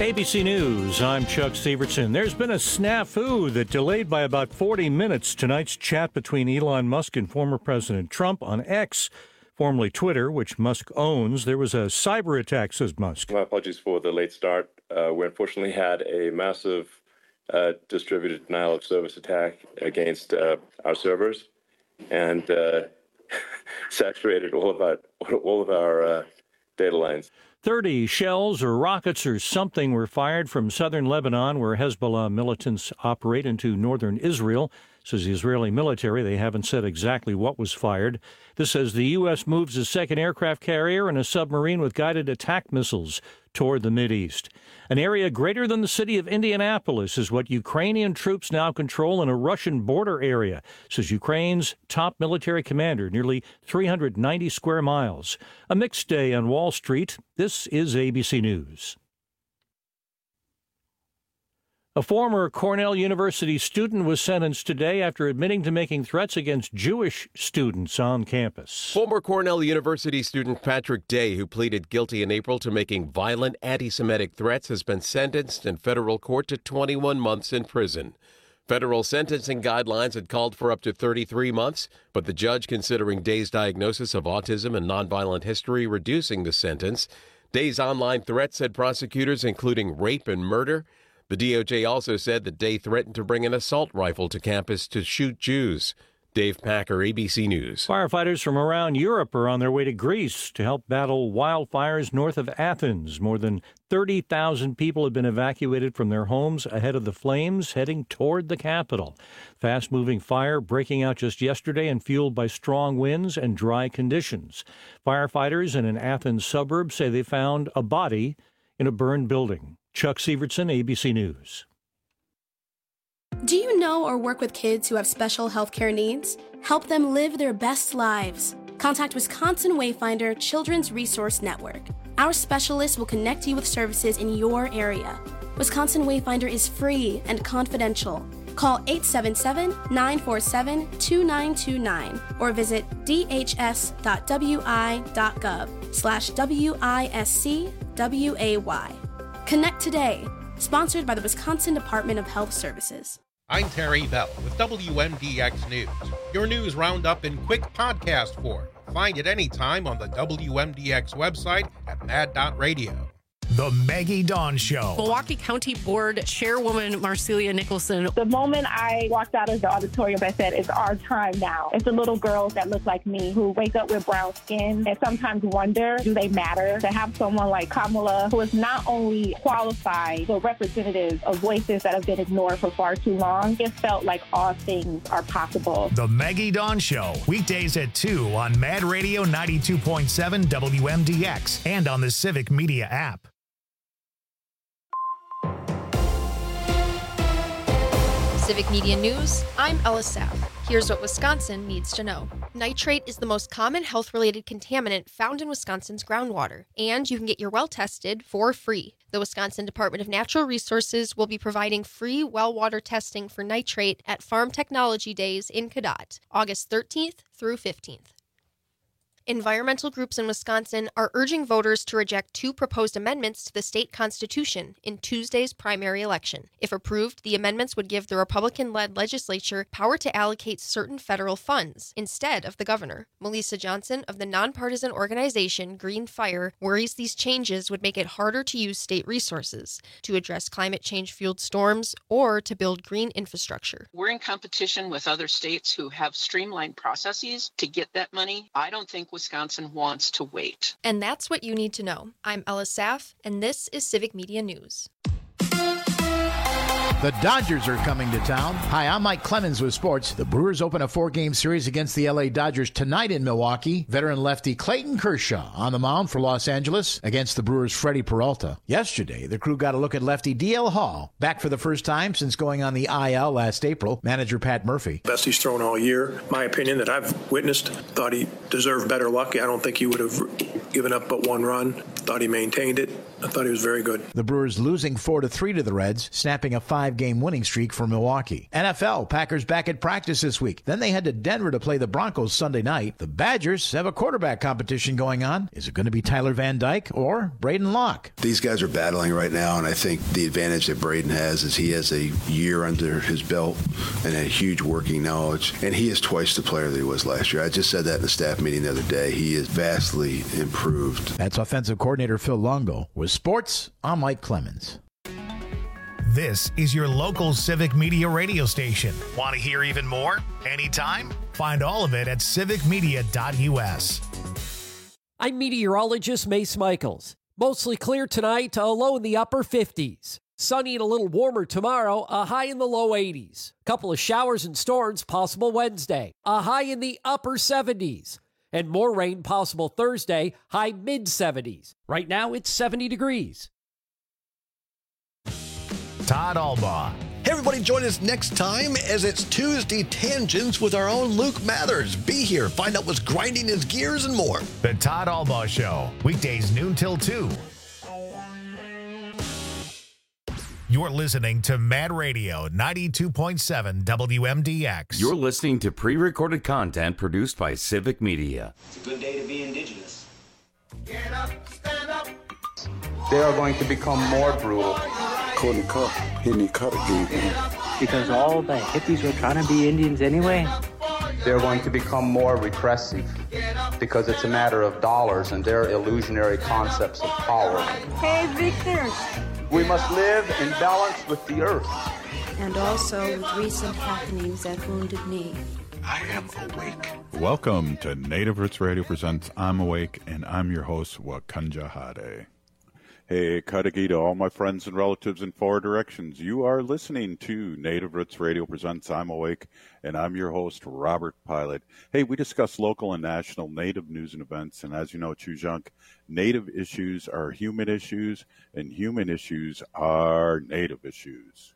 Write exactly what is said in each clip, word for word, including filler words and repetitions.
A B C News, I'm Chuck Severson. There's been a snafu that delayed by about forty minutes tonight's chat between Elon Musk and former President Trump on X, formerly Twitter, which Musk owns. There was a cyber attack, says Musk. My apologies for the late start. Uh, we unfortunately had a massive uh, distributed denial of service attack against uh, our servers and uh, saturated all of our, all of our uh, data lines. thirty shells or rockets or something were fired from southern Lebanon, where Hezbollah militants operate, into northern Israel. Says the Israeli military. They haven't said exactly what was fired. This says the U S moves a second aircraft carrier and a submarine with guided attack missiles toward the Mideast. An area greater than the city of Indianapolis is what Ukrainian troops now control in a Russian border area, says Ukraine's top military commander, nearly three hundred ninety square miles. A mixed day on Wall Street. This is A B C News. A former Cornell University student was sentenced today after admitting to making threats against Jewish students on campus. Former Cornell University student Patrick Day, who pleaded guilty in April to making violent anti-Semitic threats, has been sentenced in federal court to twenty-one months in prison. Federal sentencing guidelines had called for up to thirty-three months, but the judge, considering Day's diagnosis of autism and nonviolent history, reducing the sentence. Day's online threats, said prosecutors, including rape and murder. The D O J also said that Day threatened to bring an assault rifle to campus to shoot Jews. Dave Packer, A B C News. Firefighters from around Europe are on their way to Greece to help battle wildfires north of Athens. More than thirty thousand people have been evacuated from their homes ahead of the flames heading toward the capital. Fast-moving fire breaking out just yesterday and fueled by strong winds and dry conditions. Firefighters in an Athens suburb say they found a body in a burned building. Chuck Severson, A B C News. Do you know or work with kids who have special healthcare needs? Help them live their best lives. Contact Wisconsin Wayfinder Children's Resource Network. Our specialists will connect you with services in your area. Wisconsin Wayfinder is free and confidential. Call eight seven seven, nine four seven, two nine two nine or visit d h s dot w i dot gov slash W I S C W A Y. Connect today. Sponsored by the Wisconsin Department of Health Services. I'm Terry Bell with W M D X News. Your news roundup in quick podcast form. Find it anytime on the W M D X website at mad dot radio. The Maggie Dawn Show. Milwaukee County Board Chairwoman Marcelia Nicholson. The moment I walked out of the auditorium, I said, it's our time now. It's the little girls that look like me who wake up with brown skin and sometimes wonder, do they matter? To have someone like Kamala, who is not only qualified, but representative of voices that have been ignored for far too long, it felt like all things are possible. The Maggie Dawn Show, weekdays at two on Mad Radio ninety-two point seven W M D X and on the Civic Media app. Civic Media News, I'm Ella Saff. Here's what Wisconsin needs to know. Nitrate is the most common health-related contaminant found in Wisconsin's groundwater, and you can get your well tested for free. The Wisconsin Department of Natural Resources will be providing free well water testing for nitrate at Farm Technology Days in Cadott, August thirteenth through fifteenth. Environmental groups in Wisconsin are urging voters to reject two proposed amendments to the state constitution in Tuesday's primary election. If approved, the amendments would give the Republican-led legislature power to allocate certain federal funds instead of the governor. Melissa Johnson of the nonpartisan organization Green Fire worries these changes would make it harder to use state resources to address climate change-fueled storms or to build green infrastructure. We're in competition with other states who have streamlined processes to get that money. I don't think Wisconsin wants to wait. And that's what you need to know. I'm Ella Saff, and this is Civic Media News. The Dodgers are coming to town. Hi, I'm Mike Clemens with sports. The Brewers open a four-game series against the L A Dodgers tonight in Milwaukee. Veteran lefty Clayton Kershaw on the mound for Los Angeles against the Brewers' Freddie Peralta. Yesterday, the crew got a look at lefty D L Hall, back for the first time since going on the I L last April. Manager Pat Murphy. Best he's thrown all year. My opinion that I've witnessed, thought he deserved better luck. I don't think he would have given up but one run. thought he maintained it. I thought he was very good. The Brewers losing four to three to the Reds, snapping a five-game winning streak for Milwaukee. N F L, Packers back at practice this week. Then they head to Denver to play the Broncos Sunday night. The Badgers have a quarterback competition going on. Is it going to be Tyler Van Dyke or Braden Locke? These guys are battling right now, and I think the advantage that Braden has is he has a year under his belt and a huge working knowledge, and he is twice the player that he was last year. I just said that in the staff meeting the other day. He is vastly improved. That's offensive coordinator Phil Longo. With sports, I'm Mike Clemens. This is your local Civic Media radio station. Want to hear even more? Anytime? Find all of it at civic media dot u s. I'm meteorologist Mace Michaels. Mostly clear tonight, a low in the upper fifties. Sunny and a little warmer tomorrow, a high in the low eighties. Couple of showers and storms possible Wednesday, a high in the upper seventies. And more rain possible Thursday, high mid seventies. Right now, it's seventy degrees. Todd Albaugh. Hey, everybody, join us next time as it's Tuesday Tangents with our own Luke Mathers. Be here, find out what's grinding his gears and more. The Todd Albaugh Show, weekdays noon till two. You're listening to Mad Radio ninety-two point seven W M D X. You're listening to pre-recorded content produced by Civic Media. It's a good day to be indigenous. Get up, stand up. They are going to become more brutal. Couldn't cut, hitting cut again. Because all the hippies were trying to be Indians anyway. They're going to become more repressive because it's a matter of dollars and their illusionary concepts of power. Hey, Victor. We must live in balance with the earth. And also with recent happenings at Wounded Knee. I am awake. Welcome to Native Roots Radio presents I'm Awake, and I'm your host, Wakanja Hade. Hey, Kadagi to all my friends and relatives in four directions. You are listening to Native Roots Radio presents I'm Awake, and I'm your host, Robert Pilot. Hey, we discuss local and national Native news and events, and as you know, Chujunk, Native issues are human issues, and human issues are Native issues.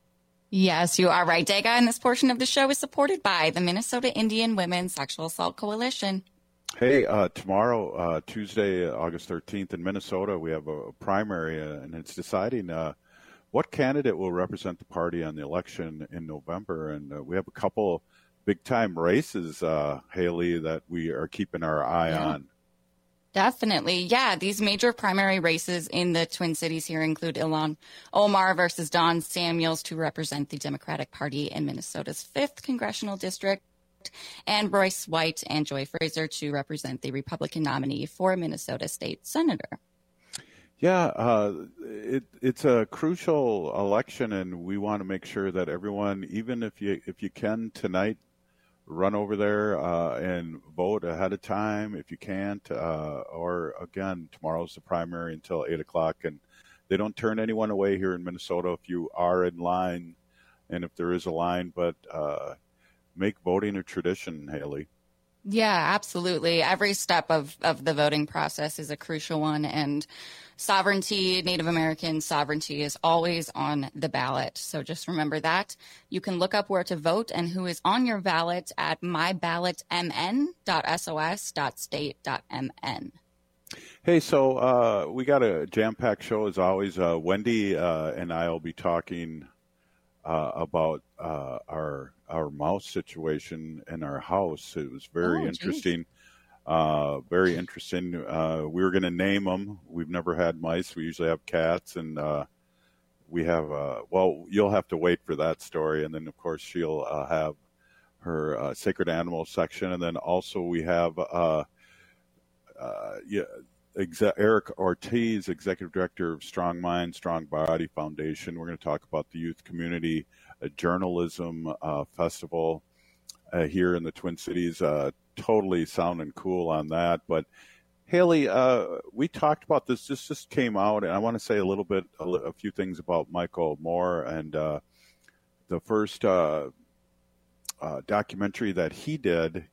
Yes, you are right, Dega, and this portion of the show is supported by the Minnesota Indian Women's Sexual Assault Coalition. Hey, uh, tomorrow, uh, Tuesday, August thirteenth in Minnesota, we have a primary, uh, and it's deciding uh, what candidate will represent the party on the election in November. And uh, we have a couple big-time races, uh, Haley, that we are keeping our eye yeah. on. Definitely. Yeah, these major primary races in the Twin Cities here include Ilhan Omar versus Don Samuels to represent the Democratic Party in Minnesota's fifth Congressional District, and Royce White and Joy Fraser to represent the Republican nominee for Minnesota State Senator. Yeah, uh, it, it's a crucial election, and we want to make sure that everyone, even if you if you can tonight, run over there uh, and vote ahead of time if you can't. Uh, or again, tomorrow's the primary until eight o'clock, and they don't turn anyone away here in Minnesota if you are in line, and if there is a line, but. Uh, Make voting a tradition, Haley. Yeah, absolutely. Every step of, of the voting process is a crucial one, and sovereignty, Native American sovereignty, is always on the ballot. So just remember that. You can look up where to vote and who is on your ballot at my ballot m n dot s o s dot state dot m n. Hey, so uh, we got a jam-packed show as always. Uh, Wendy uh, and I will be talking uh, about uh, our our mouse situation in our house. It was very oh, interesting. Uh, very interesting. Uh, we were going to name them. We've never had mice. We usually have cats, and uh, we have, uh, well, you'll have to wait for that story. And then, of course, she'll uh, have her uh, sacred animal section. And then also we have uh, uh, yeah, Exe- Eric Ortiz, Executive Director of Strong Mind, Strong Body Foundation. We're going to talk about the Youth Community uh, Journalism uh, Festival uh, here in the Twin Cities. Uh, totally sounding cool on that. But, Haley, uh, we talked about this. This just came out, and I want to say a little bit, a, li- a few things about Michael Moore and uh, the first uh, uh, documentary that he did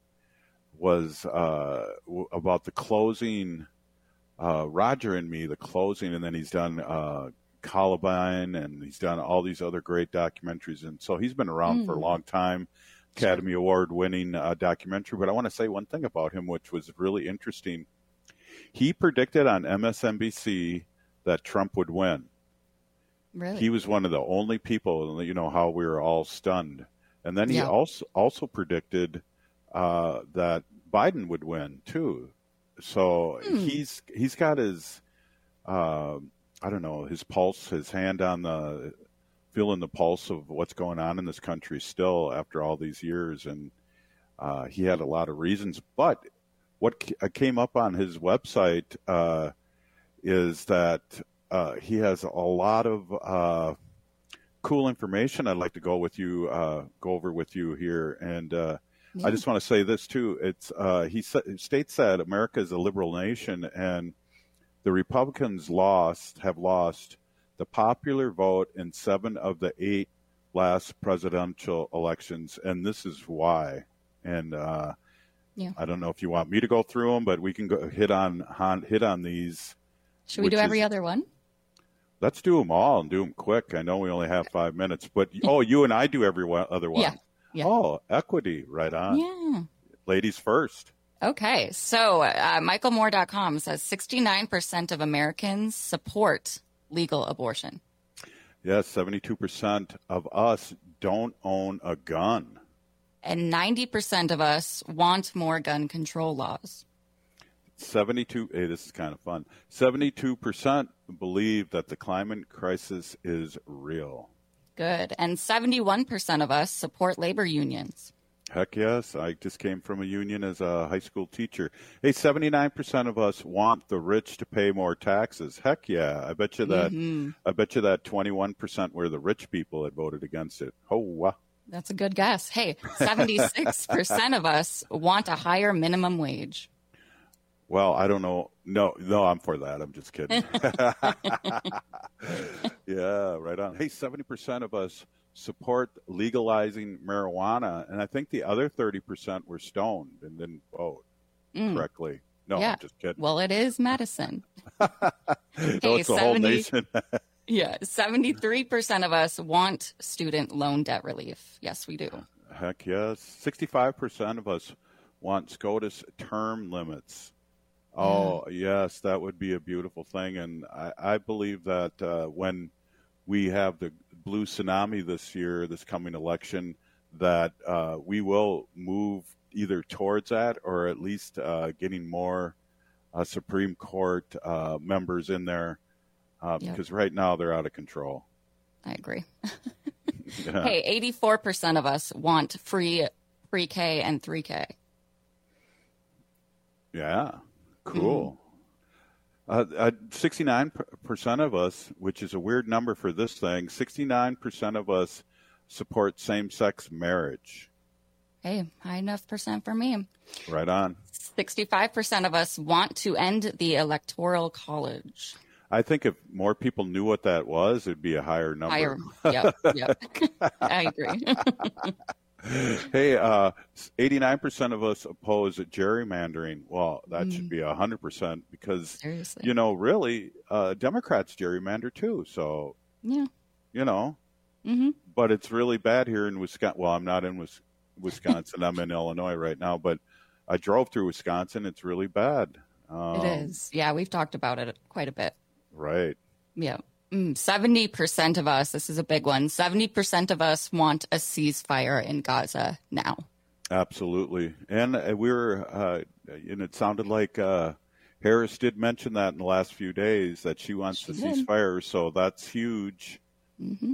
was uh, w- about the closing Uh, Roger and Me, the closing, and then he's done uh, Columbine, and he's done all these other great documentaries. And so he's been around mm. for a long time, Academy Award winning uh, documentary. But I want to say one thing about him, which was really interesting. He predicted on M S N B C that Trump would win. Really? He was one of the only people, you know, how we were all stunned. And then he Yeah. also also predicted uh, that Biden would win too. So Hmm. he's he's got his, uh, I don't know, his pulse, his hand on the, feeling the pulse of what's going on in this country still after all these years. And uh, he had a lot of reasons. But what ca- came up on his website uh, is that uh, he has a lot of uh, cool information I'd like to go with you, uh, go over with you here. And uh, Yeah. I just want to say this too. It's uh, he sa- states that America is a liberal nation, and the Republicans lost have lost the popular vote in seven of the eight last presidential elections, and this is why. And uh, Yeah. I don't know if you want me to go through them, but we can go hit on, on hit on these. Should we do which every is- other one? Let's do them all and do them quick. I know we only have five minutes, but oh, you and I do every one, other one. Yeah. Yeah. Oh, equity, right on. Yeah. Ladies first. Okay. So uh, Michael Moore dot com says sixty-nine percent of Americans support legal abortion. Yes, seventy-two percent of us don't own a gun. And ninety percent of us want more gun control laws. seventy-two, hey, this is kind of fun. seventy-two percent believe that the climate crisis is real. Good. And seventy-one percent of us support labor unions. Heck yes. I just came from a union as a high school teacher. Hey, seventy-nine percent of us want the rich to pay more taxes. Heck yeah. I bet you that, Mhm. I bet you that twenty-one percent were the rich people that voted against it. Oh, wow. That's a good guess. Hey, seventy-six percent of us want a higher minimum wage. Well, I don't know. No, no, I'm for that. I'm just kidding. Yeah, right on. Hey, seventy percent of us support legalizing marijuana, and I think the other thirty percent were stoned and didn't vote Mm. correctly. No, Yeah. I'm just kidding. Well, it is medicine. No, hey, it's the whole seventy nation. Yeah, seventy-three percent of us want student loan debt relief. Yes, we do. Heck yes. sixty-five percent of us want SCOTUS term limits. Oh, yes, that would be a beautiful thing. And I, I believe that uh, when we have the blue tsunami this year, this coming election, that uh, we will move either towards that or at least uh, getting more uh, Supreme Court uh, members in there uh, Yep. because right now they're out of control. I agree. Yeah. Hey, eighty-four percent of us want free pre-K and three K. Yeah, cool. Uh, uh, sixty-nine percent of us, which is a weird number for this thing, sixty-nine percent of us support same-sex marriage. Hey, high enough percent for me. Right on. sixty-five percent of us want to end the electoral college. I think if more people knew what that was, it'd be a higher number. Higher. Yep, yep. I agree. Hey, uh, eighty-nine percent of us oppose gerrymandering. Well, that Mm. should be one hundred percent because, Seriously. you know, really, uh, Democrats gerrymander too. So, Yeah. you know, Mm-hmm. but it's really bad here in Wisconsin. Well, I'm not in Wis- Wisconsin. I'm in Illinois right now, but I drove through Wisconsin. It's really bad. Um, It is. Yeah, we've talked about it quite a bit. Right. Yeah. Mm, seventy percent of us, this is a big one, seventy percent of us want a ceasefire in Gaza now. Absolutely. And uh, we were, uh, and it sounded like uh, Harris did mention that in the last few days that she wants She the did. ceasefire. So that's huge. Mm-hmm.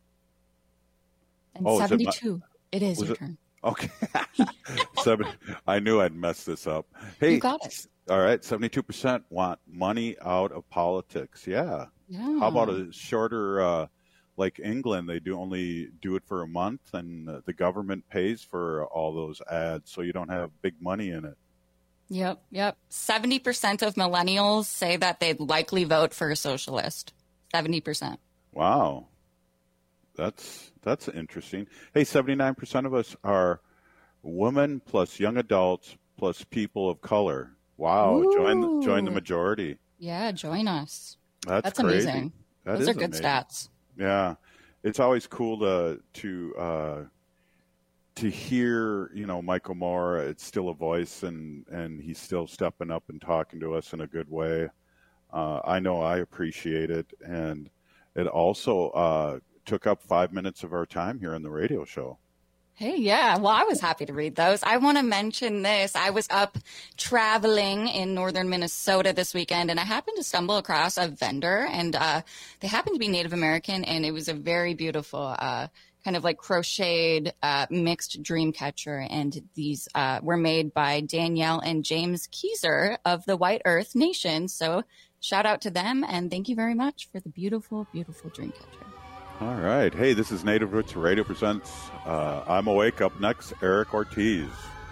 And Oh, is it my- seventy-two. It is was your it- turn. Okay. Seven, I knew I'd mess this up. Hey, You got it. All right. seventy-two percent want money out of politics. Yeah. Yeah. How about a shorter, uh, like England, they do only do it for a month and uh, the government pays for all those ads. So you don't have big money in it. Yep, yep. seventy percent of millennials say that they'd likely vote for a socialist. seventy percent. Wow. That's, that's interesting. Hey, seventy-nine percent of us are women plus young adults plus people of color. Wow. Join, the- join the Ooh. majority. Yeah, join us. That's, That's crazy. amazing. That Those is are good amazing. stats. Yeah, it's always cool to to uh, to hear, you know, Michael Moore, it's still a voice, and, and he's still stepping up and talking to us in a good way. Uh, I know I appreciate it, and it also uh, took up five minutes of our time here on the radio show. Hey, yeah. Well, I was happy to read those. I want to mention this. I was up traveling in northern Minnesota this weekend, and I happened to stumble across a vendor, and uh, they happened to be Native American, and it was a very beautiful uh, kind of like crocheted uh, mixed dream catcher. And these uh, were made by Danielle and James Keyser of the White Earth Nation. So shout out to them, and thank you very much for the beautiful, beautiful dream catcher. All right. Hey, this is Native Roots Radio Presents uh, I'm Awake. Up next, Eric Ortiz.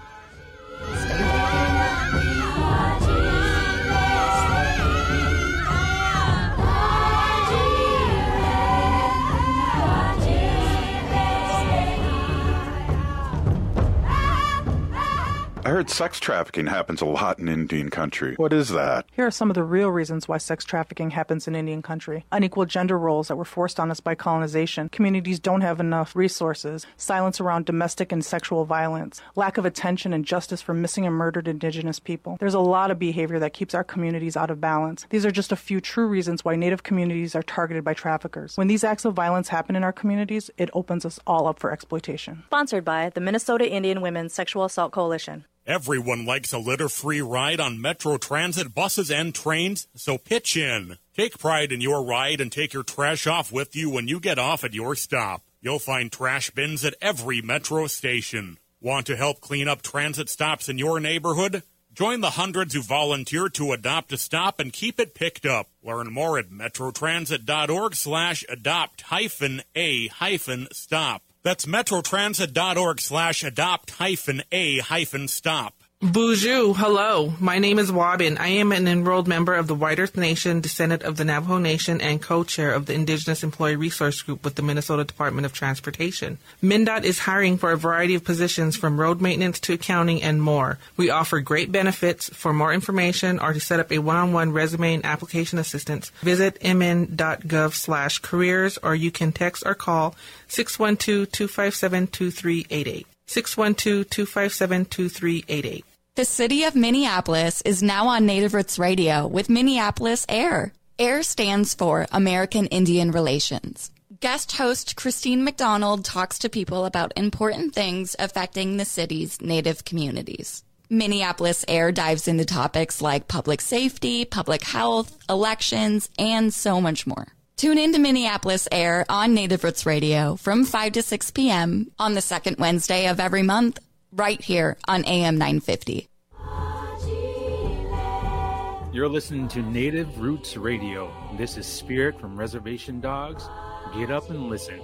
I heard sex trafficking happens a lot in Indian country. What is that? Here are some of the real reasons why sex trafficking happens in Indian country. Unequal gender roles that were forced on us by colonization. Communities don't have enough resources. Silence around domestic and sexual violence. Lack of attention and justice for missing and murdered Indigenous people. There's a lot of behavior that keeps our communities out of balance. These are just a few true reasons why Native communities are targeted by traffickers. When these acts of violence happen in our communities, it opens us all up for exploitation. Sponsored by the Minnesota Indian Women's Sexual Assault Coalition. Everyone likes a litter-free ride on Metro Transit buses and trains, so pitch in. Take pride in your ride and take your trash off with you when you get off at your stop. You'll find trash bins at every Metro station. Want to help clean up transit stops in your neighborhood? Join the hundreds who volunteer to adopt a stop and keep it picked up. Learn more at metrotransit.org slash adopt hyphen a hyphen stop. That's metrotransit.org slash adopt hyphen a hyphen stop. Bonjour, hello. My name is Wabin. I am an enrolled member of the White Earth Nation, descendant of the Navajo Nation, and co-chair of the Indigenous Employee Resource Group with the Minnesota Department of Transportation. MnDOT is hiring for a variety of positions from road maintenance to accounting and more. We offer great benefits. For more information or to set up a one-on-one resume and application assistance, visit mn.gov slash careers, or you can text or call six one two, two five seven, two three eight eight. six one two, two five seven, two three eight eight. The city of Minneapolis is now on Native Roots Radio with Minneapolis AIR. AIR stands for American Indian Relations. Guest host Christine McDonald talks to people about important things affecting the city's Native communities. Minneapolis AIR dives into topics like public safety, public health, elections, and so much more. Tune in to Minneapolis AIR on Native Roots Radio from five to six p.m. on the second Wednesday of every month, right here on A M nine fifty. You're listening to Native Roots Radio. This is Spirit from Reservation Dogs. Get up and listen.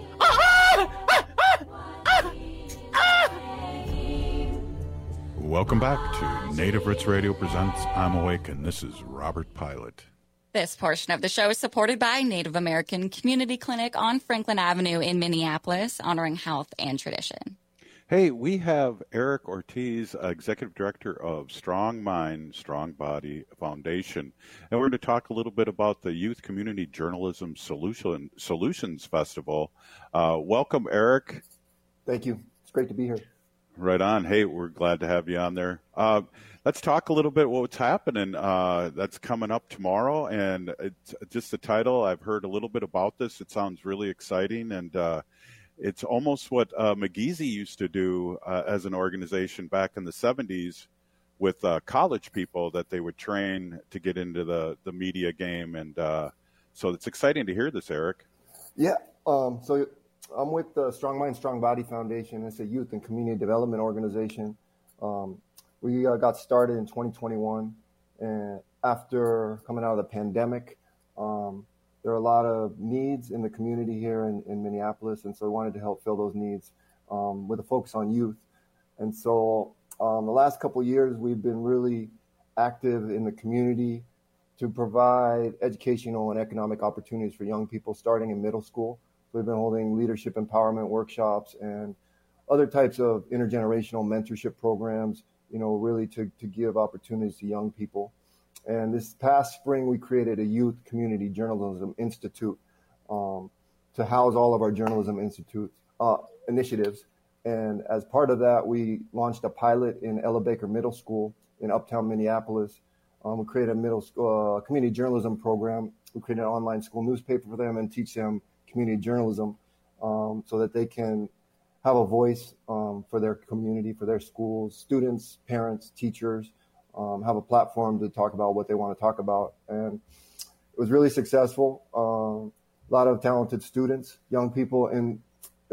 Welcome back to Native Roots Radio Presents I'm Awake, and this is Robert Pilot. This portion of the show is supported by Native American Community Clinic on Franklin Avenue in Minneapolis, honoring health and tradition. Hey, we have Eric Ortiz, Executive Director of Strong Mind, Strong Body Foundation. And we're going to talk a little bit about the Youth Community Journalism Solution, Solutions Festival. Uh, welcome, Eric. Thank you. It's great to be here. Right on. Hey, we're glad to have you on there. Uh, let's talk a little bit what's happening. Uh, that's coming up tomorrow. And it's just the title. I've heard a little bit about this. It sounds really exciting. And uh, it's almost what uh, McGeezy used to do uh, as an organization back in the seventies with uh, college people that they would train to get into the, the media game. And uh, so it's exciting to hear this, Eric. Yeah. Um, so I'm with the Strong Mind, Strong Body Foundation. It's a youth and community development organization. Um, we uh, got started in twenty twenty-one. And after coming out of the pandemic, um, there are a lot of needs in the community here in, in Minneapolis, and so we wanted to help fill those needs um, with a focus on youth. And so um, the last couple of years, we've been really active in the community to provide educational and economic opportunities for young people starting in middle school. So we've been holding leadership empowerment workshops and other types of intergenerational mentorship programs, you know, really to, to give opportunities to young people. And this past spring, we created a Youth Community Journalism Institute um, to house all of our journalism institute uh, initiatives. And as part of that, we launched a pilot in Ella Baker Middle School in Uptown Minneapolis. Um, we created a middle school uh, community journalism program. We created an online school newspaper for them and teach them community journalism um, so that they can have a voice um, for their community, for their schools, students, parents, teachers, um, have a platform to talk about what they want to talk about. And it was really successful. Um, a lot of talented students, young people in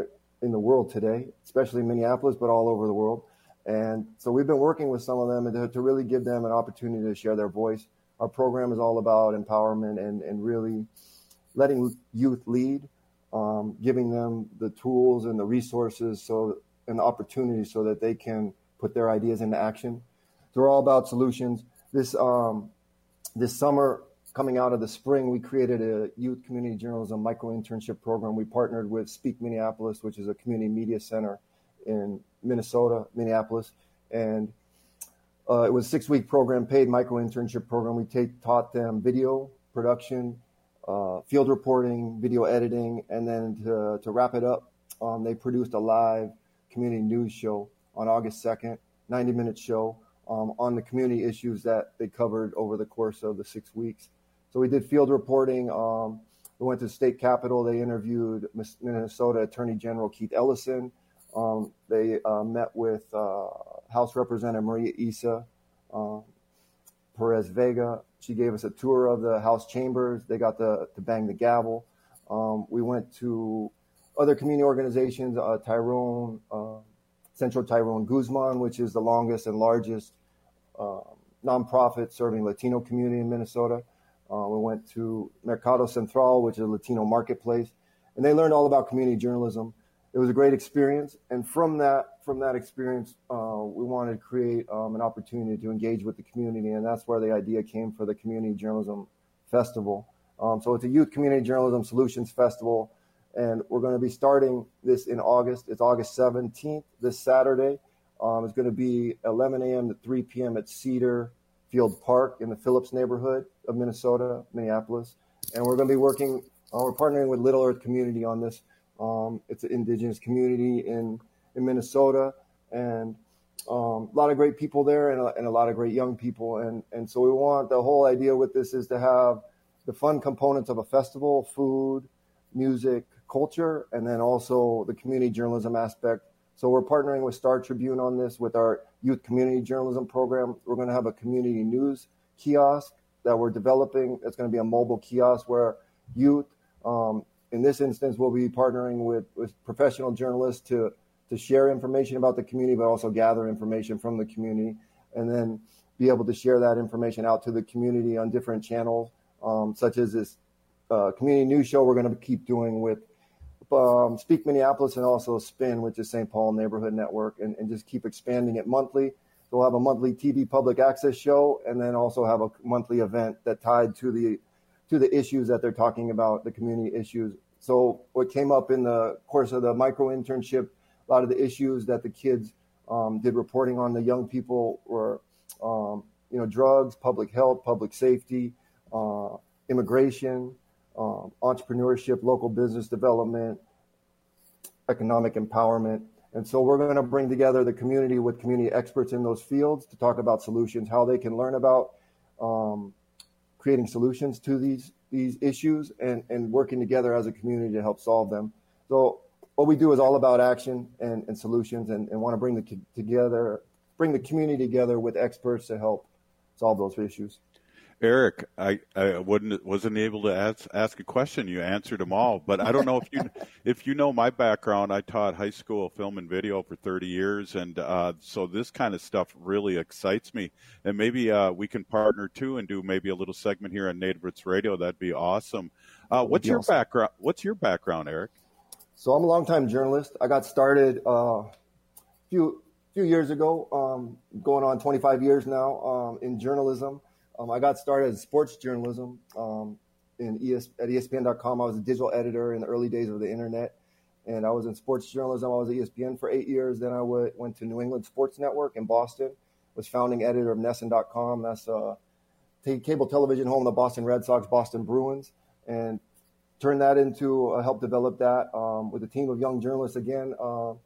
in the world today, especially in Minneapolis, but all over the world. And so we've been working with some of them to, to really give them an opportunity to share their voice. Our program is all about empowerment and, and really letting youth lead, um, giving them the tools and the resources so and the opportunities so that they can put their ideas into action. So we're all about solutions. This um, this summer, coming out of the spring, we created a youth community journalism micro-internship program. We partnered with Speak Minneapolis, which is a community media center in Minnesota, Minneapolis. And uh, it was a six-week program, paid micro-internship program. We take, taught them video production, uh, field reporting, video editing, and then to, to wrap it up, um, they produced a live community news show on August second, ninety-minute show um, on the community issues that they covered over the course of the six weeks. So we did field reporting. Um, we went to the state capitol. They interviewed Minnesota Attorney General Keith Ellison. Um, they uh, met with uh, House Representative Maria Issa uh, Perez Vega. She gave us a tour of the House chambers. They got the, to bang the gavel. Um, we went to other community organizations, uh, Tyrone, uh, Central Tyrone Guzman, which is the longest and largest uh, nonprofit serving Latino community in Minnesota. Uh, we went to Mercado Central, which is a Latino marketplace, and they learned all about community journalism. It was a great experience, and from that from that experience, uh, we wanted to create um, an opportunity to engage with the community, and that's where the idea came for the Community Journalism Festival. Um, so it's a Youth Community Journalism Solutions Festival, and we're going to be starting this in August. It's August seventeenth, this Saturday. Um, it's going to be eleven a.m. to three p.m. at Cedar Field Park in the Phillips neighborhood of Minnesota, Minneapolis. And we're going to be working, uh, we're partnering with Little Earth Community on this. Um, it's an indigenous community in, in Minnesota, and um, a lot of great people there and a, and a lot of great young people. And, and so we want, the whole idea with this is to have the fun components of a festival, food, music, culture, and then also the community journalism aspect. So we're partnering with Star Tribune on this with our youth community journalism program. We're going to have a community news kiosk that we're developing. It's going to be a mobile kiosk where youth, um, in this instance, we'll be partnering with, with professional journalists to, to share information about the community, but also gather information from the community and then be able to share that information out to the community on different channels, um, such as this uh, community news show we're going to keep doing with Um, Speak Minneapolis and also Spin, which is Saint Paul Neighborhood Network, and, and just keep expanding it monthly. So we'll have a monthly T V public access show and then also have a monthly event that tied to the to the issues that they're talking about, the community issues. So what came up in the course of the micro internship, a lot of the issues that the kids um, did reporting on, the young people were, um, you know, drugs, public health, public safety, uh, immigration, Um, entrepreneurship, local business development, economic empowerment. And so we're going to bring together the community with community experts in those fields to talk about solutions, how they can learn about um, creating solutions to these these issues and, and working together as a community to help solve them. So what we do is all about action and, and solutions and, and want to bring the together, bring the community together with experts to help solve those issues. Eric, I, I wouldn't wasn't able to ask, ask a question. You answered them all, but I don't know if you if you know my background. I taught high school film and video for thirty years, and uh, so this kind of stuff really excites me. And maybe uh, we can partner too and do maybe a little segment here on Native Roots Radio. That'd be awesome. Uh, what's your awesome. background? What's your background, Eric? So I'm a longtime journalist. I got started uh, a few few years ago, um, going on twenty-five years now um, in journalism. Um, I got started in sports journalism um, in E S, at E S P N dot com. I was a digital editor in the early days of the internet, and I was in sports journalism. I was at E S P N for eight years. Then I w- went to New England Sports Network in Boston, was founding editor of N E S N dot com. That's a t- cable television home of the Boston Red Sox, Boston Bruins, and turned that into, uh, helped develop that um, with a team of young journalists again. Uh,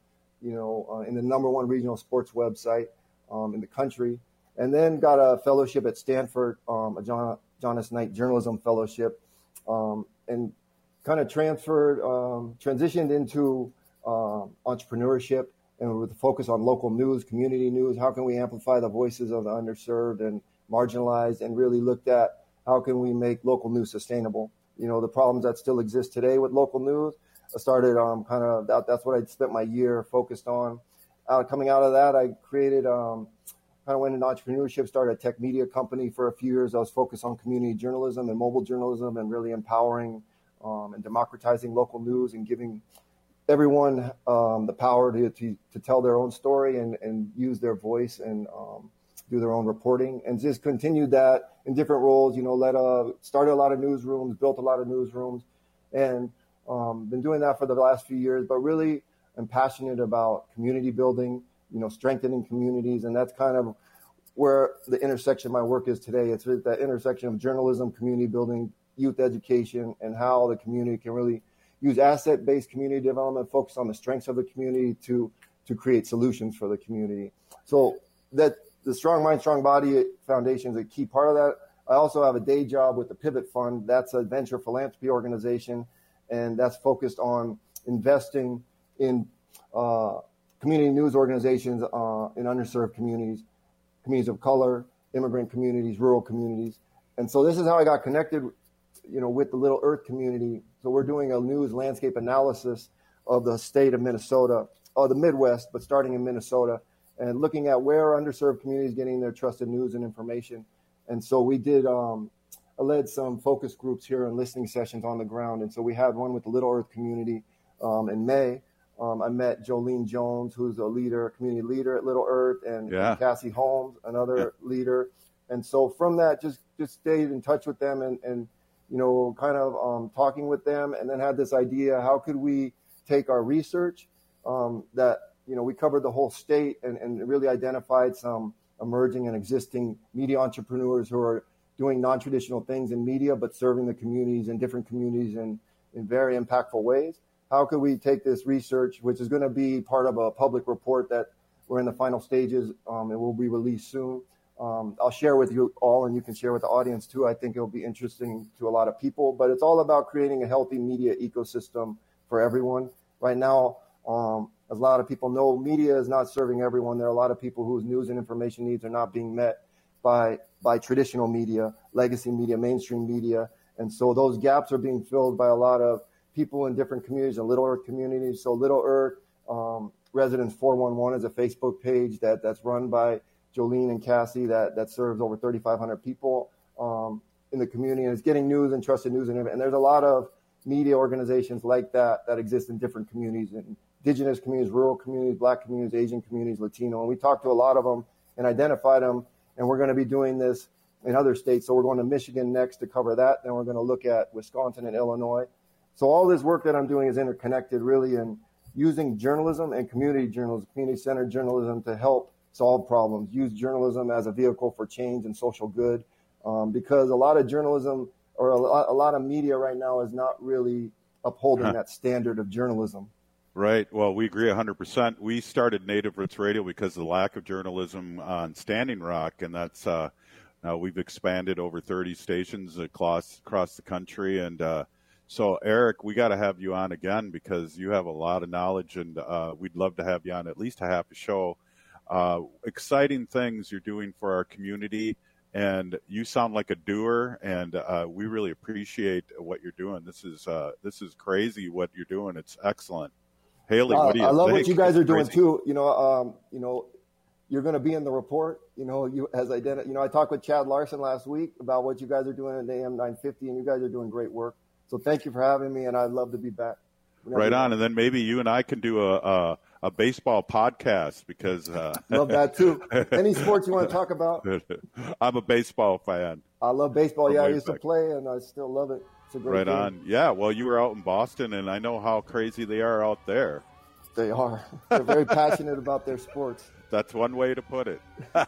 you know, uh, in the number one regional sports website um, in the country. And then got a fellowship at Stanford, um, a John, John S. Knight Journalism Fellowship, um, and kind of transferred, um, transitioned into um, entrepreneurship, and with a focus on local news, community news. How can we amplify the voices of the underserved and marginalized, and really looked at how can we make local news sustainable? You know, the problems that still exist today with local news. I started um, kind of, that, that's what I spent my year focused on. Uh, coming out of that, I created, um, kind of went into entrepreneurship, started a tech media company for a few years. I was focused on community journalism and mobile journalism and really empowering um, and democratizing local news and giving everyone um, the power to, to to tell their own story and, and use their voice and um, do their own reporting, and just continued that in different roles. You know, led a started a lot of newsrooms, built a lot of newsrooms, and um, been doing that for the last few years. But really, I'm passionate about community building, you know, strengthening communities, and that's kind of where the intersection of my work is today. It's that intersection of journalism, community building, youth education, and how the community can really use asset-based community development, focus on the strengths of the community to to create solutions for the community. So that the Strong Mind, Strong Body Foundation is a key part of that. I also have a day job with the Pivot Fund. That's a venture philanthropy organization, and that's focused on investing in uh, community news organizations uh, in underserved communities, communities of color, immigrant communities, rural communities. And so this is how I got connected, you know, with the Little Earth community. So we're doing a news landscape analysis of the state of Minnesota, or the Midwest, but starting in Minnesota, and looking at where are underserved communities getting their trusted news and information. And so we did, um, I led some focus groups here and listening sessions on the ground. And so we had one with the Little Earth community um, in May. Um, I met Jolene Jones, who's a leader, a community leader at Little Earth, and, yeah. and Cassie Holmes, another yeah. leader. And so from that, just, just stayed in touch with them and, and you know, kind of um, talking with them, and then had this idea, how could we take our research um, that, you know, we covered the whole state and, and really identified some emerging and existing media entrepreneurs who are doing non-traditional things in media, but serving the communities and different communities in, in very impactful ways. How could we take this research, which is going to be part of a public report that we're in the final stages, um, and will be released soon. Um, I'll share with you all, and you can share with the audience too. I think it'll be interesting to a lot of people, but it's all about creating a healthy media ecosystem for everyone. Right now, um, as a lot of people know, media is not serving everyone. There are a lot of people whose news and information needs are not being met by by traditional media, legacy media, mainstream media. And so those gaps are being filled by a lot of people in different communities, and Little Earth communities. So Little Earth um, Residents four one one is a Facebook page that, that's run by Jolene and Cassie that, that serves over thirty-five hundred people um, in the community, and it's getting news and trusted news. And, and there's a lot of media organizations like that that exist in different communities, in indigenous communities, rural communities, black communities, Asian communities, Latino. And we talked to a lot of them and identified them, and we're going to be doing this in other states. So we're going to Michigan next to cover that. Then we're going to look at Wisconsin and Illinois. So all this work that I'm doing is interconnected, really, and using journalism and community journalism, community-centered journalism to help solve problems, use journalism as a vehicle for change and social good, um, because a lot of journalism or a lot, a lot of media right now is not really upholding huh. that standard of journalism. Right. Well, we agree one hundred percent. We started Native Roots Radio because of the lack of journalism on Standing Rock, and that's uh, now we've expanded over thirty stations across across the country. And uh, so, Eric, we got to have you on again because you have a lot of knowledge, and uh, we'd love to have you on at least a half a show. Uh, exciting things you're doing for our community, and you sound like a doer, and uh, we really appreciate what you're doing. This is uh, this is crazy what you're doing. It's excellent. Haley, what do you uh, I love think? what you guys are doing Crazy. too. You know, um, you know, you're going to be in the report. You know, you as identi- You know, I talked with Chad Larson last week about what you guys are doing at A M nine fifty, and you guys are doing great work. So thank you for having me, and I'd love to be back. Whenever Right on, and then maybe you and I can do a a, a baseball podcast because uh, love that too. Any sports you want to talk about? I'm a baseball fan. I love baseball. From Yeah, I way used back. to play, and I still love it. It's a great Right game. on. Yeah, well, you were out in Boston, and I know how crazy they are out there. They are. They're very passionate about their sports. That's one way to put it.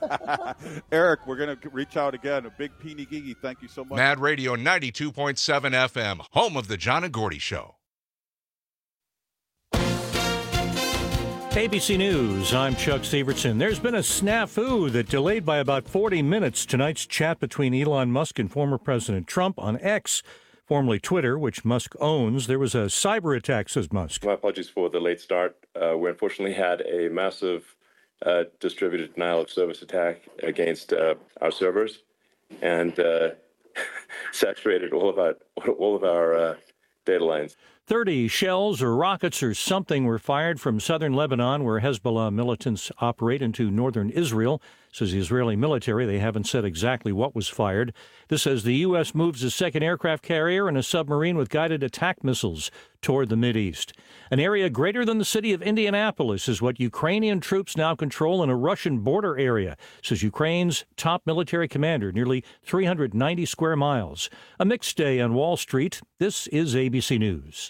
Eric, we're going to reach out again. A big Peeny Gigi, thank you so much. Mad Radio ninety-two point seven F M, home of the John and Gordy Show. A B C News, I'm Chuck Severson. There's been a snafu that delayed by about forty minutes tonight's chat between Elon Musk and former President Trump on X, formerly Twitter, which Musk owns. There was a cyber attack, says Musk. My apologies for the late start. Uh, we unfortunately had a massive uh, distributed denial of service attack against uh, our servers and uh, saturated all of our, all of our uh, data lines. thirty shells or rockets or something were fired from southern Lebanon, where Hezbollah militants operate, into northern Israel, says the Israeli military. They haven't said exactly what was fired. This says the U S moves a second aircraft carrier and a submarine with guided attack missiles toward the Mideast. An area greater than the city of Indianapolis is what Ukrainian troops now control in a Russian border area, says Ukraine's top military commander, nearly three hundred ninety square miles. A mixed day on Wall Street. This is A B C News.